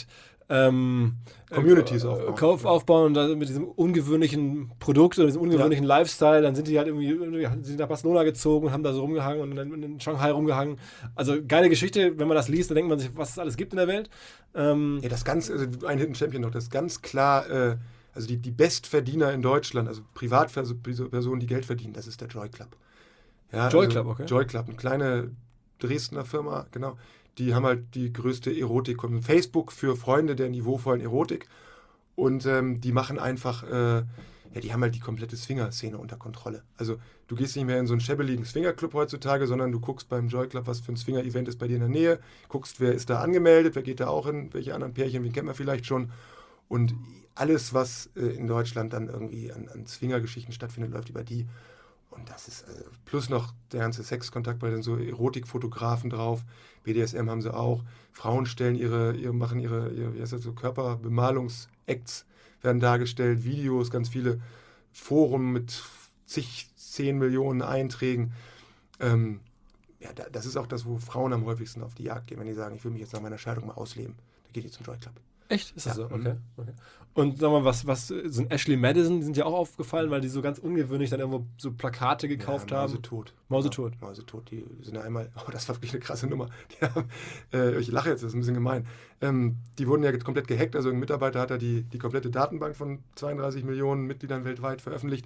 ähm, Communities äh, aufbauen. Kauf aufbauen und dann mit diesem ungewöhnlichen Produkt oder diesem ungewöhnlichen ja. Lifestyle, dann sind die halt irgendwie, irgendwie sind nach Barcelona gezogen und haben da so rumgehangen und dann in Shanghai rumgehangen. Also geile Geschichte, wenn man das liest, dann denkt man sich, was es alles gibt in der Welt. Ähm, ja, das ganz, also ein Hidden Champion noch, das ist ganz klar, äh, also die, die Bestverdiener in Deutschland, also Privatpersonen, die Geld verdienen, das ist der Joy Club. Ja, Joy also Club, okay. Joy Club, eine kleine Dresdner Firma, genau. Die haben halt die größte Erotik. Facebook für Freunde der niveauvollen Erotik. Und ähm, die machen einfach, äh, ja, die haben halt die komplette Swinger-Szene unter Kontrolle. Also du gehst nicht mehr in so einen schäbeligen Swinger-Club heutzutage, sondern du guckst beim Joy Club, was für ein Swinger-Event ist bei dir in der Nähe, guckst, wer ist da angemeldet, wer geht da auch hin, welche anderen Pärchen, wen kennt man vielleicht schon. Und alles, was äh, in Deutschland dann irgendwie an, an Swinger-Geschichten stattfindet, läuft über die. Und das ist, äh, plus noch der ganze Sexkontakt bei den so Erotikfotografen drauf. B D S M haben sie auch. Frauen stellen ihre, ihre machen ihre, ihre wie heißt das, so Körperbemalungs-Acts werden dargestellt, Videos, ganz viele Foren mit zig, zehn Millionen Einträgen. Ähm, ja, da, das ist auch das, wo Frauen am häufigsten auf die Jagd gehen, wenn die sagen, ich will mich jetzt nach meiner Scheidung mal ausleben. Da geht die zum Joy Club. Echt? Ist das ja. so? Okay. okay. Und sag mal, was, was sind Ashley Madison, die sind ja auch aufgefallen, weil die so ganz ungewöhnlich dann irgendwo so Plakate gekauft ja, haben. Mausetot. Mausetot. Ja, Mausetot, die sind ja einmal, oh, das war wirklich eine krasse Nummer. Die haben, äh, ich lache jetzt, das ist ein bisschen gemein. Ähm, die wurden ja komplett gehackt, also ein Mitarbeiter hat da die, die komplette Datenbank von zweiunddreißig Millionen Mitgliedern weltweit veröffentlicht.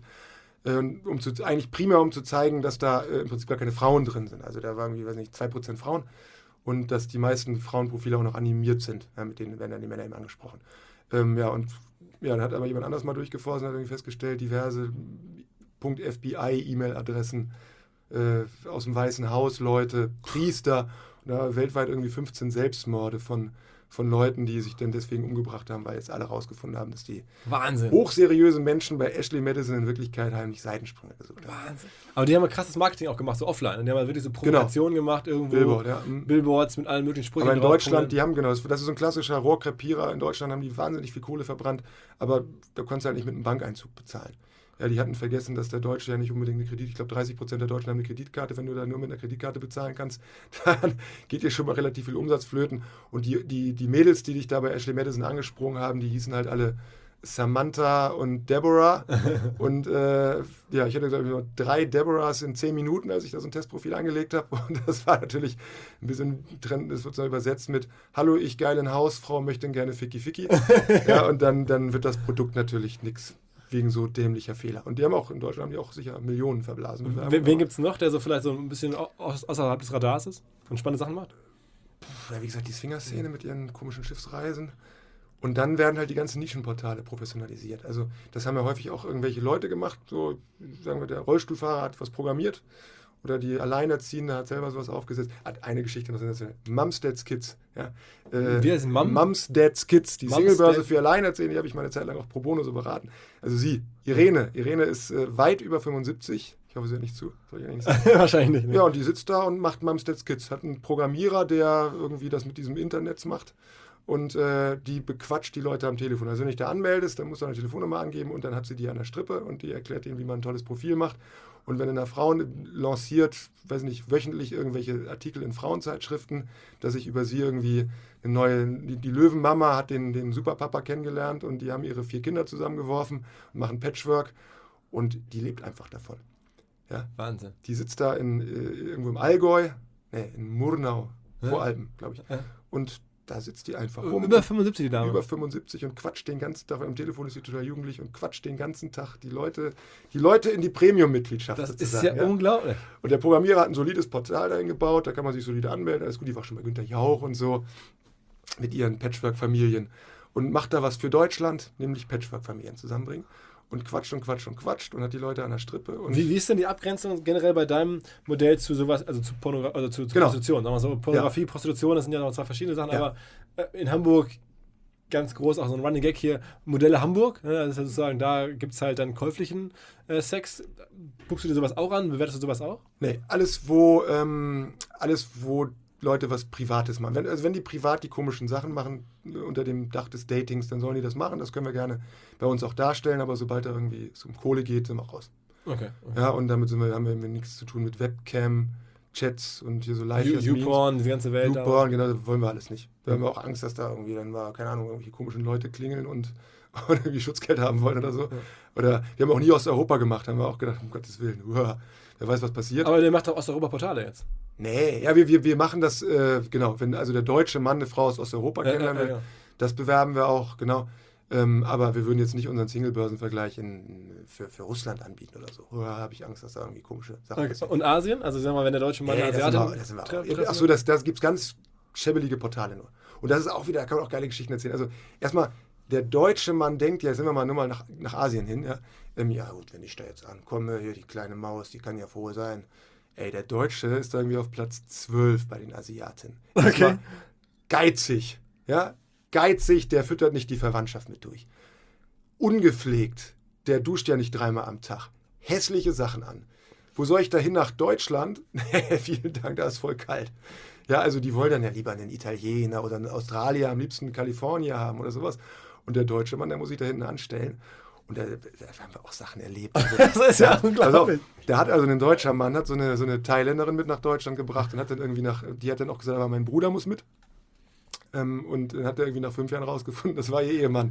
Um zu, eigentlich primär um zu zeigen, dass da äh, im Prinzip gar keine Frauen drin sind. Also da waren, ich weiß nicht, zwei Prozent Frauen und dass die meisten Frauenprofile auch noch animiert sind. Ja, mit denen werden dann die Männer eben angesprochen. Ähm, ja, und ja, dann hat aber jemand anders mal durchgeforscht und hat irgendwie festgestellt, diverse .F B I-E-Mail-Adressen äh, aus dem Weißen Haus, Leute, Priester, und da weltweit irgendwie fünfzehn Selbstmorde von von Leuten, die sich dann deswegen umgebracht haben, weil jetzt alle rausgefunden haben, dass die Wahnsinn. hochseriösen Menschen bei Ashley Madison in Wirklichkeit heimlich Seitensprünge gesucht haben. Wahnsinn. Aber die haben ein krasses Marketing auch gemacht, so offline. Und die haben halt wirklich so Provokationen genau. gemacht, irgendwo. Billboard, ja. Billboards mit allen möglichen Sprüchen. Aber in drauf. Deutschland, die haben genau, das ist so ein klassischer Rohrkrepierer. In Deutschland haben die wahnsinnig viel Kohle verbrannt, aber da konntest du halt nicht mit einem Bankeinzug bezahlen. Ja, die hatten vergessen, dass der Deutsche ja nicht unbedingt eine Kredit, ich glaube dreißig Prozent der Deutschen haben eine Kreditkarte, wenn du da nur mit einer Kreditkarte bezahlen kannst, dann geht dir schon mal relativ viel Umsatz flöten. Und die, die, die Mädels, die dich da bei Ashley Madison angesprungen haben, die hießen halt alle Samantha und Deborah. Und äh, ja, ich hatte, glaube ich, drei Deborahs in zehn Minuten, als ich da so ein Testprofil angelegt habe. Und das war natürlich ein bisschen Trend, das wird so übersetzt mit Hallo, ich geilen Hausfrau, möchte gerne Ficky Ficky. Ja, und dann, dann wird das Produkt natürlich nichts. Wegen so dämlicher Fehler. Und die haben auch, in Deutschland haben die auch sicher Millionen verblasen. Wen, wen gibt es noch, der so vielleicht so ein bisschen außerhalb des Radars ist und spannende Sachen macht? Ja, wie gesagt, die Swinger-Szene mit ihren komischen Schiffsreisen. Und dann werden halt die ganzen Nischenportale professionalisiert. Also das haben ja häufig auch irgendwelche Leute gemacht. So, sagen wir, der Rollstuhlfahrer hat was programmiert. Oder die Alleinerziehende hat selber sowas aufgesetzt. Hat eine Geschichte noch, das ist Mums, Dads, Kids. Ja. Äh, Wie heißt Mom? Mums, Dads, Kids. Die Mums, Singlebörse Dad. für Alleinerziehende, die habe ich mal eine Zeit lang auch pro bono so beraten. Also sie, Irene. Irene ist äh, weit über fünfundsiebzig. Ich hoffe, sie hört nicht zu. Soll ich eigentlich nicht sagen. Wahrscheinlich nicht. Ne? Ja, und die sitzt da und macht Mums, Dads, Kids. Hat einen Programmierer, der irgendwie das mit diesem Internet macht. Und äh, die bequatscht die Leute am Telefon. Also wenn du dich da anmeldest, dann musst du eine Telefonnummer angeben und dann hat sie die an der Strippe und die erklärt ihnen, wie man ein tolles Profil macht. Und wenn eine Frau lanciert, weiß nicht, wöchentlich irgendwelche Artikel in Frauenzeitschriften, dass ich über sie irgendwie eine neue, die, die Löwenmama hat den, den Superpapa kennengelernt und die haben ihre vier Kinder zusammengeworfen und machen Patchwork und die lebt einfach davon. Ja? Wahnsinn. Die sitzt da in, äh, irgendwo im Allgäu, nee, in Murnau, ja. Voralpen, glaube ich. Ja. Und da sitzt die einfach rum. Über fünfundsiebzig die Dame. Über fünfundsiebzig und quatscht den ganzen Tag. Am Telefon ist sie total jugendlich und quatscht den ganzen Tag die Leute, die Leute in die Premium-Mitgliedschaft Das sozusagen. ist ja, ja unglaublich. Und der Programmierer hat ein solides Portal dahin gebaut, da kann man sich solide anmelden. Alles gut, die war schon bei Günter Jauch und so mit ihren Patchwork-Familien und macht da was für Deutschland, nämlich Patchwork-Familien zusammenbringen. Und quatscht und quatscht und quatscht und hat die Leute an der Strippe. Und wie, wie ist denn die Abgrenzung generell bei deinem Modell zu sowas, also zu, Pornogra- also zu, zu genau. Prostitution? Sagen wir so, Pornografie, ja. Prostitution, das sind ja noch zwei verschiedene Sachen, Ja. aber äh, in Hamburg ganz groß, auch so ein Running Gag hier, Modelle Hamburg, ne, das ist ja sozusagen, da gibt es halt dann käuflichen äh, Sex. Guckst du dir sowas auch an? Bewertest du sowas auch? Nee, alles wo, ähm, alles wo Leute was Privates machen. Wenn, also wenn die privat die komischen Sachen machen, unter dem Dach des Datings, dann sollen die das machen. Das können wir gerne bei uns auch darstellen, aber sobald da irgendwie es um Kohle geht, sind wir raus. Okay. okay. Ja, und damit sind wir, haben wir nichts zu tun mit Webcam, Chats und hier so live YouPorn, die ganze Welt. YouPorn, genau, das wollen wir alles nicht. Da haben wir auch Angst, dass da irgendwie dann mal, keine Ahnung, irgendwelche komischen Leute klingeln und, und irgendwie Schutzgeld haben wollen oder so. Ja. Oder wir haben auch nie Osteuropa gemacht, haben wir auch gedacht, um Gottes Willen, uah, wer weiß, was passiert. Aber der macht doch Osteuropa-Portale jetzt. Nee, ja, wir, wir, wir machen das, äh, genau, wenn also der deutsche Mann eine Frau aus Osteuropa ja, kennenlernen will, ja, ja. das bewerben wir auch, genau. Ähm, aber wir würden jetzt nicht unseren Single-Börsenvergleich in, für, für Russland anbieten oder so. Da habe ich Angst, dass da irgendwie komische Sachen okay. passieren. Und Asien? Also sagen wir mal, wenn der deutsche Mann ja, Asiaten... Achso, das, das gibt es ganz schäbelige Portale nur. Und das ist auch wieder, da kann man auch geile Geschichten erzählen. Also erstmal, der deutsche Mann denkt, ja, sind wir mal nur mal nach, nach Asien hin, ja. Ähm, ja gut, wenn ich da jetzt ankomme, hier die kleine Maus, die kann ja froh sein. Ey, der Deutsche ist da irgendwie auf Platz zwölf bei den Asiaten. Okay. Geizig, ja. Geizig, der füttert nicht die Verwandtschaft mit durch. Ungepflegt, der duscht ja nicht dreimal am Tag. Hässliche Sachen an. Wo soll ich da hin nach Deutschland? Vielen Dank, da ist voll kalt. Ja, also die wollen dann ja lieber einen Italiener oder einen Australier, am liebsten einen Kalifornier haben oder sowas. Und der deutsche Mann, der muss sich da hinten anstellen. Und da, da haben wir auch Sachen erlebt. Also, das ist ja unglaublich. Auf, der hat also ein deutscher Mann, hat so eine, so eine Thailänderin mit nach Deutschland gebracht und hat dann irgendwie nach, die hat dann auch gesagt, aber mein Bruder muss mit. Ähm, und dann hat er irgendwie nach fünf Jahren rausgefunden, das war ihr Ehemann.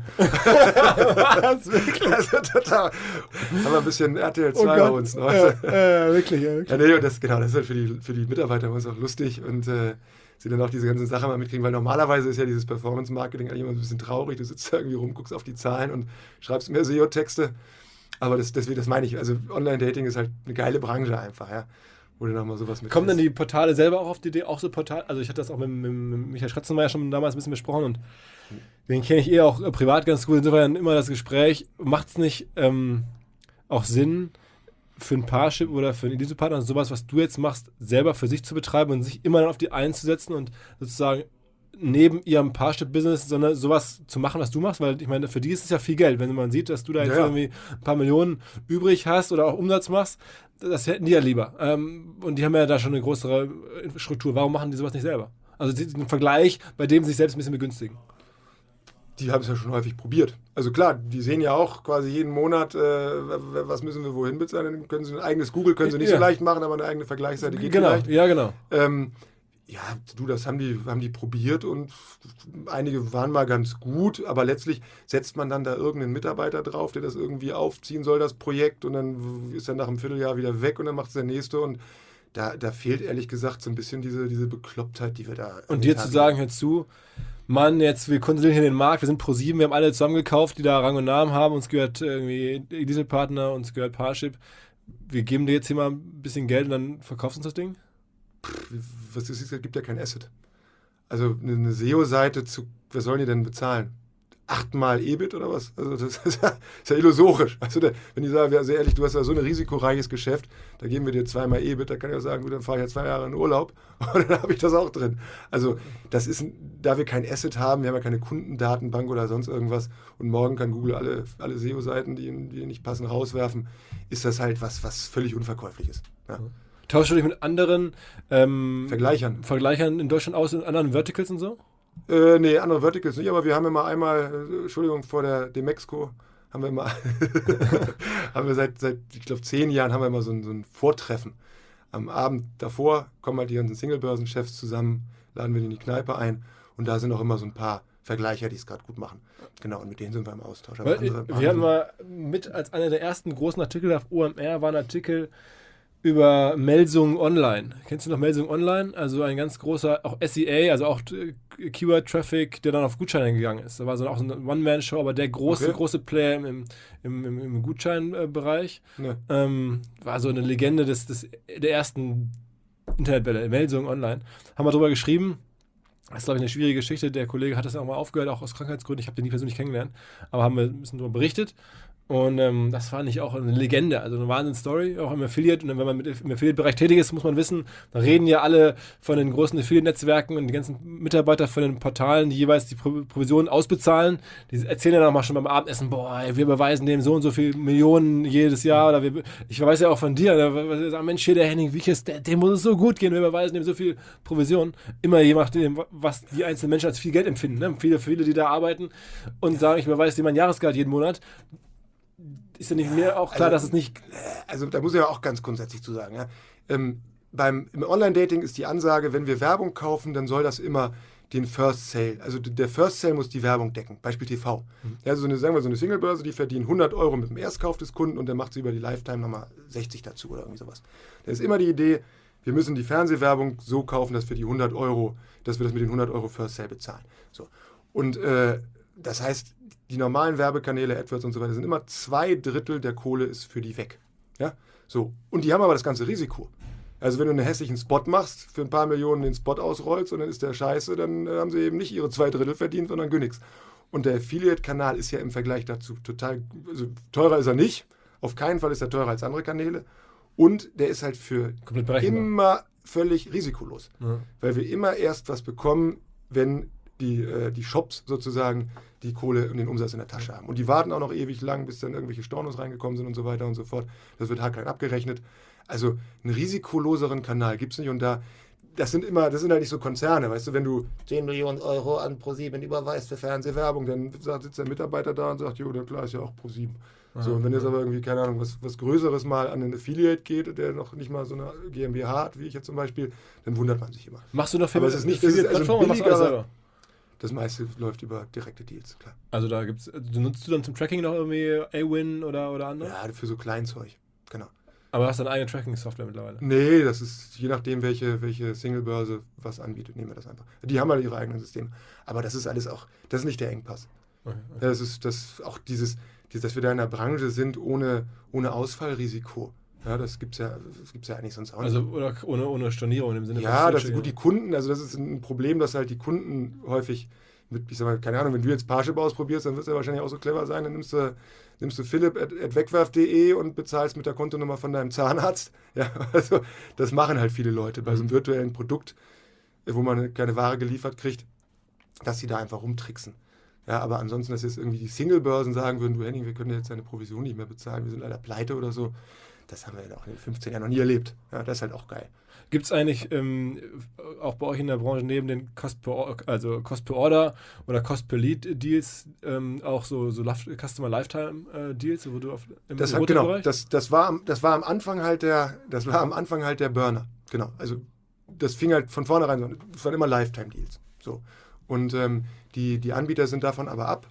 Was? Wirklich? Also, total. Haben wir ein bisschen R T L zwei oh bei uns. Noch. Ja, äh, wirklich, ja, wirklich. Ja, nee, und das, genau, das ist halt für die, für die Mitarbeiter immer auch lustig und äh, sie dann auch diese ganzen Sachen mal mitkriegen, weil normalerweise ist ja dieses Performance-Marketing eigentlich immer ein bisschen traurig. Du sitzt da irgendwie rum, guckst auf die Zahlen und schreibst mehr S E O-Texte. Aber das, das, das meine ich, also Online-Dating ist halt eine geile Branche einfach, ja. Oder nochmal sowas mit. Kommen denn die Portale selber auch auf die Idee, auch so Portale? Also ich hatte das auch mit, mit, mit Michael Schratzenmeier schon damals ein bisschen besprochen und den kenne ich eh auch privat ganz gut. Insofern immer das Gespräch, macht es nicht ähm, auch Sinn für ein Parship oder für einen Elite-Partner, also sowas, was du jetzt machst, selber für sich zu betreiben und sich immer dann auf die einzusetzen und sozusagen neben ihrem Parship-Business, sondern sowas zu machen, was du machst, weil ich meine, für die ist es ja viel Geld, wenn man sieht, dass du da jetzt ja, ja. irgendwie ein paar Millionen übrig hast oder auch Umsatz machst, das hätten die ja lieber. Ähm, und die haben ja da schon eine größere Infrastruktur. Warum machen die sowas nicht selber? Also den Vergleich, bei dem sie sich selbst ein bisschen begünstigen. Die haben es ja schon häufig probiert. Also klar, die sehen ja auch quasi jeden Monat, äh, was müssen wir wohin bezahlen. Dann können sie ein eigenes Google, können sie nicht ja. so leicht machen, aber eine eigene Vergleichsseite geht genau. vielleicht. Ja, genau. Ähm, ja, du, das haben die, haben die probiert und einige waren mal ganz gut, aber letztlich setzt man dann da irgendeinen Mitarbeiter drauf, der das irgendwie aufziehen soll, das Projekt, und dann ist er nach einem Vierteljahr wieder weg und dann macht es der Nächste und da, da fehlt ehrlich gesagt so ein bisschen diese, diese Beklopptheit, die wir da... Und dir zu sagen, hör zu, Mann, jetzt, wir konsolidieren hier den Markt, wir sind ProSieben, wir haben alle zusammengekauft, die da Rang und Namen haben, uns gehört irgendwie Dieselpartner, uns gehört Parship, wir geben dir jetzt hier mal ein bisschen Geld und dann verkaufst du uns das Ding? Was ist, es gibt ja kein Asset. Also eine S E O-Seite, zu, was sollen die denn bezahlen? Achtmal E B I T oder was? Also das ist ja, ist ja illusorisch. Also der, wenn die sagen, also ehrlich, du hast ja so ein risikoreiches Geschäft, da geben wir dir zweimal E B I T, da kann ich ja sagen, gut, dann fahre ich ja zwei Jahre in Urlaub und dann habe ich das auch drin. Also das ist, da wir kein Asset haben, wir haben ja keine Kundendatenbank oder sonst irgendwas und morgen kann Google alle, alle S E O-Seiten, die, die nicht passen, rauswerfen, ist das halt was, was völlig unverkäuflich ist. Ja. Tauschst du dich mit anderen ähm, Vergleichern. Vergleichern in Deutschland aus, in anderen Verticals und so? Äh, nee, andere Verticals nicht, aber wir haben immer einmal, äh, Entschuldigung, vor der Demexco, haben wir immer, haben wir seit, seit ich glaube, zehn Jahren haben wir immer so ein, so ein Vortreffen. Am Abend davor kommen halt die ganzen Single-Börsen-Chefs zusammen, laden wir die in die Kneipe ein und da sind auch immer so ein paar Vergleicher, die es gerade gut machen. Genau, und mit denen sind wir im Austausch. Aber Weil, andere, wir hatten mal mit als einer der ersten großen Artikel auf O M R war ein Artikel über Melsungen Online. Kennst du noch Melsungen Online? Also ein ganz großer, auch S E A, also auch Keyword-Traffic, der dann auf Gutscheine gegangen ist. Da war so auch so eine One-Man-Show, aber der große, okay. große Player im, im, im, im Gutscheinbereich. Ne. Ähm, war so eine Legende des, des, der ersten Internetwelle, Melsungen Online. Haben wir darüber geschrieben. Das ist, glaube ich, eine schwierige Geschichte. Der Kollege hat das auch mal aufgehört, auch aus Krankheitsgründen. Ich habe den nie persönlich kennengelernt, aber haben wir ein bisschen darüber berichtet. Und ähm, das fand ich auch eine Legende, also eine Wahnsinns-Story, auch im Affiliate. Und wenn man mit, im Affiliate-Bereich tätig ist, muss man wissen, da reden ja alle von den großen Affiliate-Netzwerken und die ganzen Mitarbeiter von den Portalen, die jeweils die Pro- Provisionen ausbezahlen. Die erzählen ja dann auch mal schon beim Abendessen, boah, wir überweisen dem so und so viele Millionen jedes Jahr. Oder wir, ich weiß ja auch von dir, da sagen, Mensch, hier der Henning Wiechers, der, dem muss es so gut gehen, wir überweisen dem so viel Provision. Immer je nachdem, was die einzelnen Menschen als viel Geld empfinden. Ne? Viele, viele, die da arbeiten und sagen, ich überweise dir mein Jahresgehalt jeden Monat. Ist ja nicht mehr auch klar, also, dass es nicht... Also da muss ich ja auch ganz grundsätzlich zu sagen, ja. Ähm, beim, im Online-Dating ist die Ansage, wenn wir Werbung kaufen, dann soll das immer den First Sale, also der First Sale muss die Werbung decken, Beispiel T V. Mhm. Ja, also so eine, sagen wir so eine Singlebörse, die verdient hundert Euro mit dem Erstkauf des Kunden und dann macht sie über die Lifetime nochmal sechzig dazu oder irgendwie sowas. Da ist immer die Idee, wir müssen die Fernsehwerbung so kaufen, dass wir die hundert Euro, dass wir das mit den hundert Euro First Sale bezahlen. So. Und äh, das heißt, die normalen Werbekanäle, AdWords und so weiter, sind immer zwei Drittel der Kohle ist für die weg. Ja? So. Und die haben aber das ganze Risiko. Also wenn du einen hässlichen Spot machst, für ein paar Millionen den Spot ausrollst und dann ist der scheiße, dann äh, haben sie eben nicht ihre zwei Drittel verdient, sondern gar nichts. Und der Affiliate-Kanal ist ja im Vergleich dazu total, also teurer ist er nicht, auf keinen Fall ist er teurer als andere Kanäle und der ist halt für immer völlig risikolos, ja. Weil wir immer erst was bekommen, wenn die, äh, die Shops sozusagen die Kohle und den Umsatz in der Tasche haben. Und die warten auch noch ewig lang, bis dann irgendwelche Stornos reingekommen sind und so weiter und so fort. Das wird haarklein abgerechnet. Also einen risikoloseren Kanal gibt es nicht und da, das sind immer, das sind halt nicht so Konzerne, weißt du, wenn du zehn Millionen Euro an ProSieben überweist für Fernsehwerbung, dann sitzt der Mitarbeiter da und sagt, jo, der klar ist ja auch ProSieben. So, und wenn jetzt aber irgendwie, keine Ahnung, was, was Größeres mal an einen Affiliate geht, der noch nicht mal so eine GmbH hat, wie ich jetzt zum Beispiel, dann wundert man sich immer. Machst du noch für aber es ist nicht, das ist also billiger, billiger, das meiste läuft über direkte Deals, klar. Also da gibt's, du nutzt du dann zum Tracking noch irgendwie A-Win oder, oder andere? Ja, für so Kleinzeug, genau. Aber hast du eine eigene Tracking-Software mittlerweile? Nee, das ist je nachdem, welche, welche Singlebörse was anbietet, nehmen wir das einfach. Die haben halt ihre eigenen Systeme. Aber das ist alles auch, das ist nicht der Engpass. Okay, okay. Das ist das, auch dieses, dieses, dass wir da in einer Branche sind ohne, ohne Ausfallrisiko. Ja, das gibt es ja, ja eigentlich sonst auch nicht. Also oder ohne, ohne Stornierung im Sinne ja, von... Ja, das ist gut, die Kunden, also das ist ein Problem, dass halt die Kunden häufig mit, ich sag mal, keine Ahnung, wenn du jetzt Parship ausprobierst, dann wirst du ja wahrscheinlich auch so clever sein, dann nimmst du, nimmst du philipp at wegwerf punkt de und bezahlst mit der Kontonummer von deinem Zahnarzt. Ja, also das machen halt viele Leute bei so einem virtuellen Produkt, wo man keine Ware geliefert kriegt, dass sie da einfach rumtricksen. Ja, aber ansonsten, dass jetzt irgendwie die Singlebörsen sagen würden, du Henning, wir können jetzt deine Provision nicht mehr bezahlen, wir sind leider pleite oder so. Das haben wir ja auch in den fünfzehn Jahren noch nie erlebt. Ja, das ist halt auch geil. Gibt es eigentlich ähm, auch bei euch in der Branche neben den Cost per, also Cost per Order oder Cost per Lead Deals ähm, auch so, so Customer Lifetime äh, Deals, wo du auf im das hat, genau, das, das war das war am Anfang halt der das war am Anfang halt der Burner. Genau. Also das fing halt von vornherein so an. Es waren immer Lifetime Deals. So. Und ähm, die, die Anbieter sind davon aber ab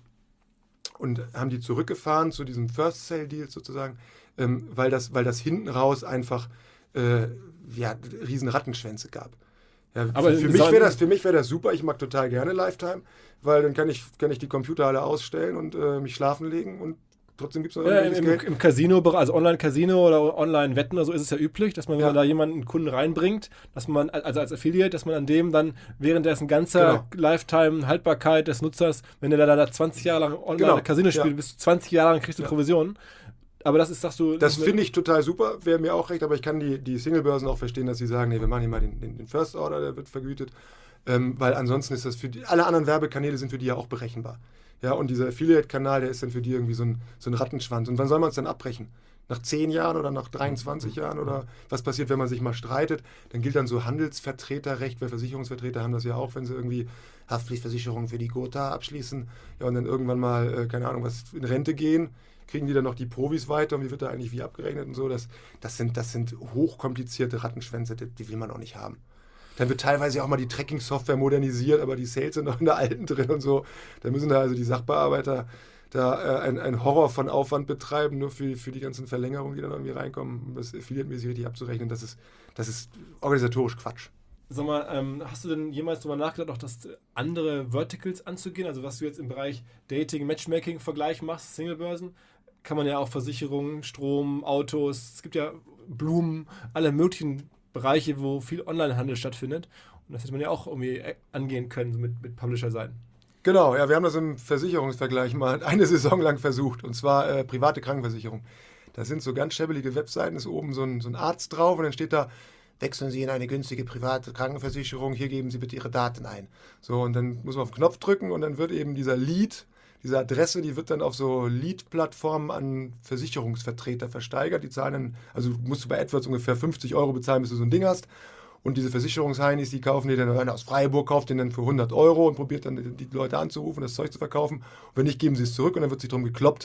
und haben die zurückgefahren zu diesem First Sale Deals sozusagen, ähm, weil das weil das hinten raus einfach äh, ja, riesen Rattenschwänze gab. Ja, aber für, für mich wäre das, für mich wär das super, ich mag total gerne Lifetime, weil dann kann ich, kann ich die Computer alle ausstellen und äh, mich schlafen legen und trotzdem gibt es noch ja, im, Geld. Im Casino, also Online-Casino oder Online-Wetten oder so ist es ja üblich, dass man, wenn ja. man da jemanden, einen Kunden reinbringt, dass man, also als Affiliate, dass man an dem dann währenddessen ganzer genau. Lifetime-Haltbarkeit des Nutzers, wenn der da zwanzig Jahre lang Online-Casino genau. spielt, ja. bis zwanzig Jahre lang kriegst du ja. Provisionen. Aber das ist, sagst du... Das finde ich total super, wäre mir auch recht, aber ich kann die, die Singlebörsen auch verstehen, dass sie sagen, nee, wir machen hier mal den, den, den First Order, der wird vergütet, ähm, weil ansonsten ist das für die, alle anderen Werbekanäle sind für die ja auch berechenbar. Ja, und dieser Affiliate-Kanal, der ist dann für die irgendwie so ein, so ein Rattenschwanz. Und wann soll man es dann abbrechen? Nach zehn Jahren oder nach dreiundzwanzig Jahren? Oder was passiert, wenn man sich mal streitet? Dann gilt dann so Handelsvertreterrecht, weil Versicherungsvertreter haben das ja auch, wenn sie irgendwie Haftpflichtversicherung für die Gotha abschließen. Ja, und dann irgendwann mal, äh, keine Ahnung, was in Rente gehen. Kriegen die dann noch die Provis weiter und wie wird da eigentlich wie abgerechnet und so. Das, das, sind, das sind hochkomplizierte Rattenschwänze, die, die will man auch nicht haben. Dann wird teilweise auch mal die Tracking-Software modernisiert, aber die Sales sind noch in der alten drin und so. Da müssen da also die Sachbearbeiter da äh, ein, ein Horror von Aufwand betreiben, nur für, für die ganzen Verlängerungen, die dann irgendwie reinkommen, um das affiliate-mäßig richtig abzurechnen. Das ist, das ist organisatorisch Quatsch. Sag mal, ähm, hast du denn jemals darüber nachgedacht, auch das andere Verticals anzugehen? Also was du jetzt im Bereich Dating, Matchmaking Vergleich machst, Singlebörsen, kann man ja auch Versicherungen, Strom, Autos, es gibt ja Blumen, alle möglichen Bereiche, wo viel Onlinehandel stattfindet. Und das hätte man ja auch irgendwie angehen können, so mit, mit Publisher-Seiten. Genau, ja, wir haben das im Versicherungsvergleich mal eine Saison lang versucht, und zwar äh, private Krankenversicherung. Da sind so ganz schäbelige Webseiten, ist oben so ein, so ein Arzt drauf und dann steht da, wechseln Sie in eine günstige private Krankenversicherung, hier geben Sie bitte Ihre Daten ein. So, und dann muss man auf den Knopf drücken und dann wird eben dieser Lead, diese Adresse, die wird dann auf so Lead-Plattformen an Versicherungsvertreter versteigert. Die zahlen dann, also musst du bei AdWords ungefähr fünfzig Euro bezahlen, bis du so ein Ding hast. Und diese Versicherungsheinis, die kaufen die dann, einer aus Freiburg kauft den dann für hundert Euro und probiert dann die Leute anzurufen, das Zeug zu verkaufen. Und wenn nicht, geben sie es zurück und dann wird sich darum gekloppt,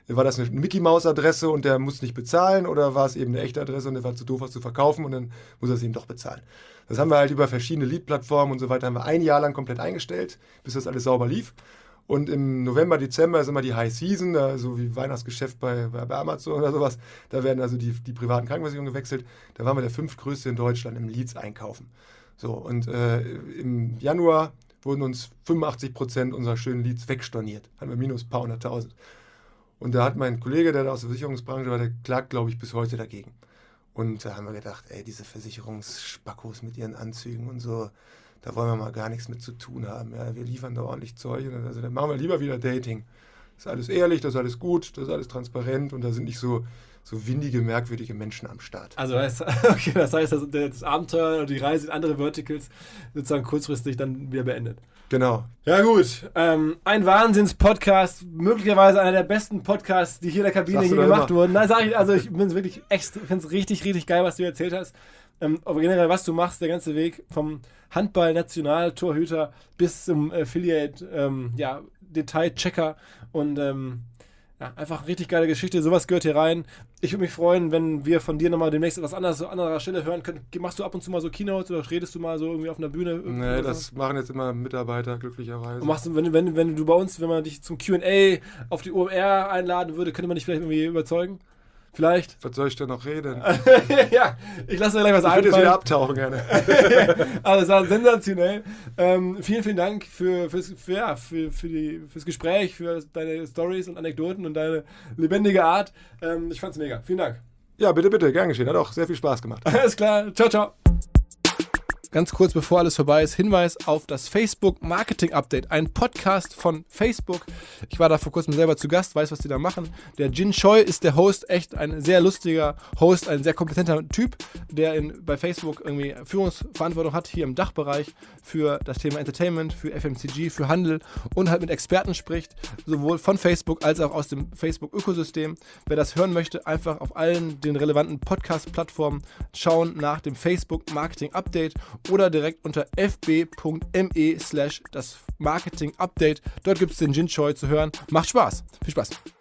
war das eine Mickey-Maus-Adresse und der muss nicht bezahlen oder war es eben eine echte Adresse und der war zu doof, was zu verkaufen und dann muss er es eben doch bezahlen. Das haben wir halt über verschiedene Lead-Plattformen und so weiter, haben wir ein Jahr lang komplett eingestellt, bis das alles sauber lief. Und im November, Dezember ist immer die High Season, da, so wie Weihnachtsgeschäft bei, bei Amazon oder sowas. Da werden also die, die privaten Krankenversicherungen gewechselt. Da waren wir der fünftgrößte in Deutschland im Leads einkaufen. So, und äh, im Januar wurden uns fünfundachtzig Prozent unserer schönen Leads wegstorniert. Hatten wir minus ein paar hunderttausend. Und da hat mein Kollege, der da aus der Versicherungsbranche war, der klagt, glaube ich, bis heute dagegen. Und da haben wir gedacht, ey, diese Versicherungsspackos mit ihren Anzügen und so, da wollen wir mal gar nichts mit zu tun haben. Ja, wir liefern da ordentlich Zeug. Also dann machen wir lieber wieder Dating. Das ist alles ehrlich, das ist alles gut, das ist alles transparent und da sind nicht so, so windige, merkwürdige Menschen am Start. Also das, okay, das heißt, das, das Abenteuer oder die Reise in andere Verticals sozusagen kurzfristig dann wieder beendet. Genau. Ja gut, ähm, ein Wahnsinns-Podcast, möglicherweise einer der besten Podcasts, die hier in der Kabine Sagst hier du da gemacht immer. wurden. Nein, sag ich, also ich finde es wirklich echt, finde es richtig, richtig geil, was du erzählt hast. Ähm, aber generell, was du machst, der ganze Weg vom Handball-Nationaltorhüter bis zum Affiliate, ähm, ja, Detail-Checker und ähm, ja, einfach eine richtig geile Geschichte. Sowas gehört hier rein. Ich würde mich freuen, wenn wir von dir nochmal demnächst etwas anderes an anderer Stelle hören können. Machst du ab und zu mal so Keynotes oder redest du mal so irgendwie auf einer Bühne? Nee, das machen jetzt immer Mitarbeiter, glücklicherweise. Und machst du, wenn, wenn, wenn du bei uns, wenn man dich zum Q und A auf die O M R einladen würde, könnte man dich vielleicht irgendwie überzeugen? Vielleicht? Was soll ich denn noch reden? Ja, ich lasse mir gleich was Ich würde jetzt einfallen. wieder abtauchen gerne. Also es war sensationell. Ähm, vielen, vielen Dank für, fürs, für, ja, für, für die, fürs Gespräch, für deine Storys und Anekdoten und deine lebendige Art. Ähm, ich fand's mega. Vielen Dank. Ja, bitte, bitte, gern geschehen. Hat auch sehr viel Spaß gemacht. Alles klar. Ciao, ciao. Ganz kurz, bevor alles vorbei ist, Hinweis auf das Facebook Marketing Update, ein Podcast von Facebook. Ich war da vor kurzem selber zu Gast, weiß, was die da machen. Der Jin Choi ist der Host, echt ein sehr lustiger Host, ein sehr kompetenter Typ, der in, bei Facebook irgendwie Führungsverantwortung hat, hier im Dachbereich für das Thema Entertainment, für F M C G, für Handel und halt mit Experten spricht, sowohl von Facebook als auch aus dem Facebook-Ökosystem. Wer das hören möchte, einfach auf allen den relevanten Podcast-Plattformen schauen nach dem Facebook Marketing Update oder direkt unter fb.me slash das Marketing Update. Dort gibt es den Jin Choi zu hören. Macht Spaß. Viel Spaß.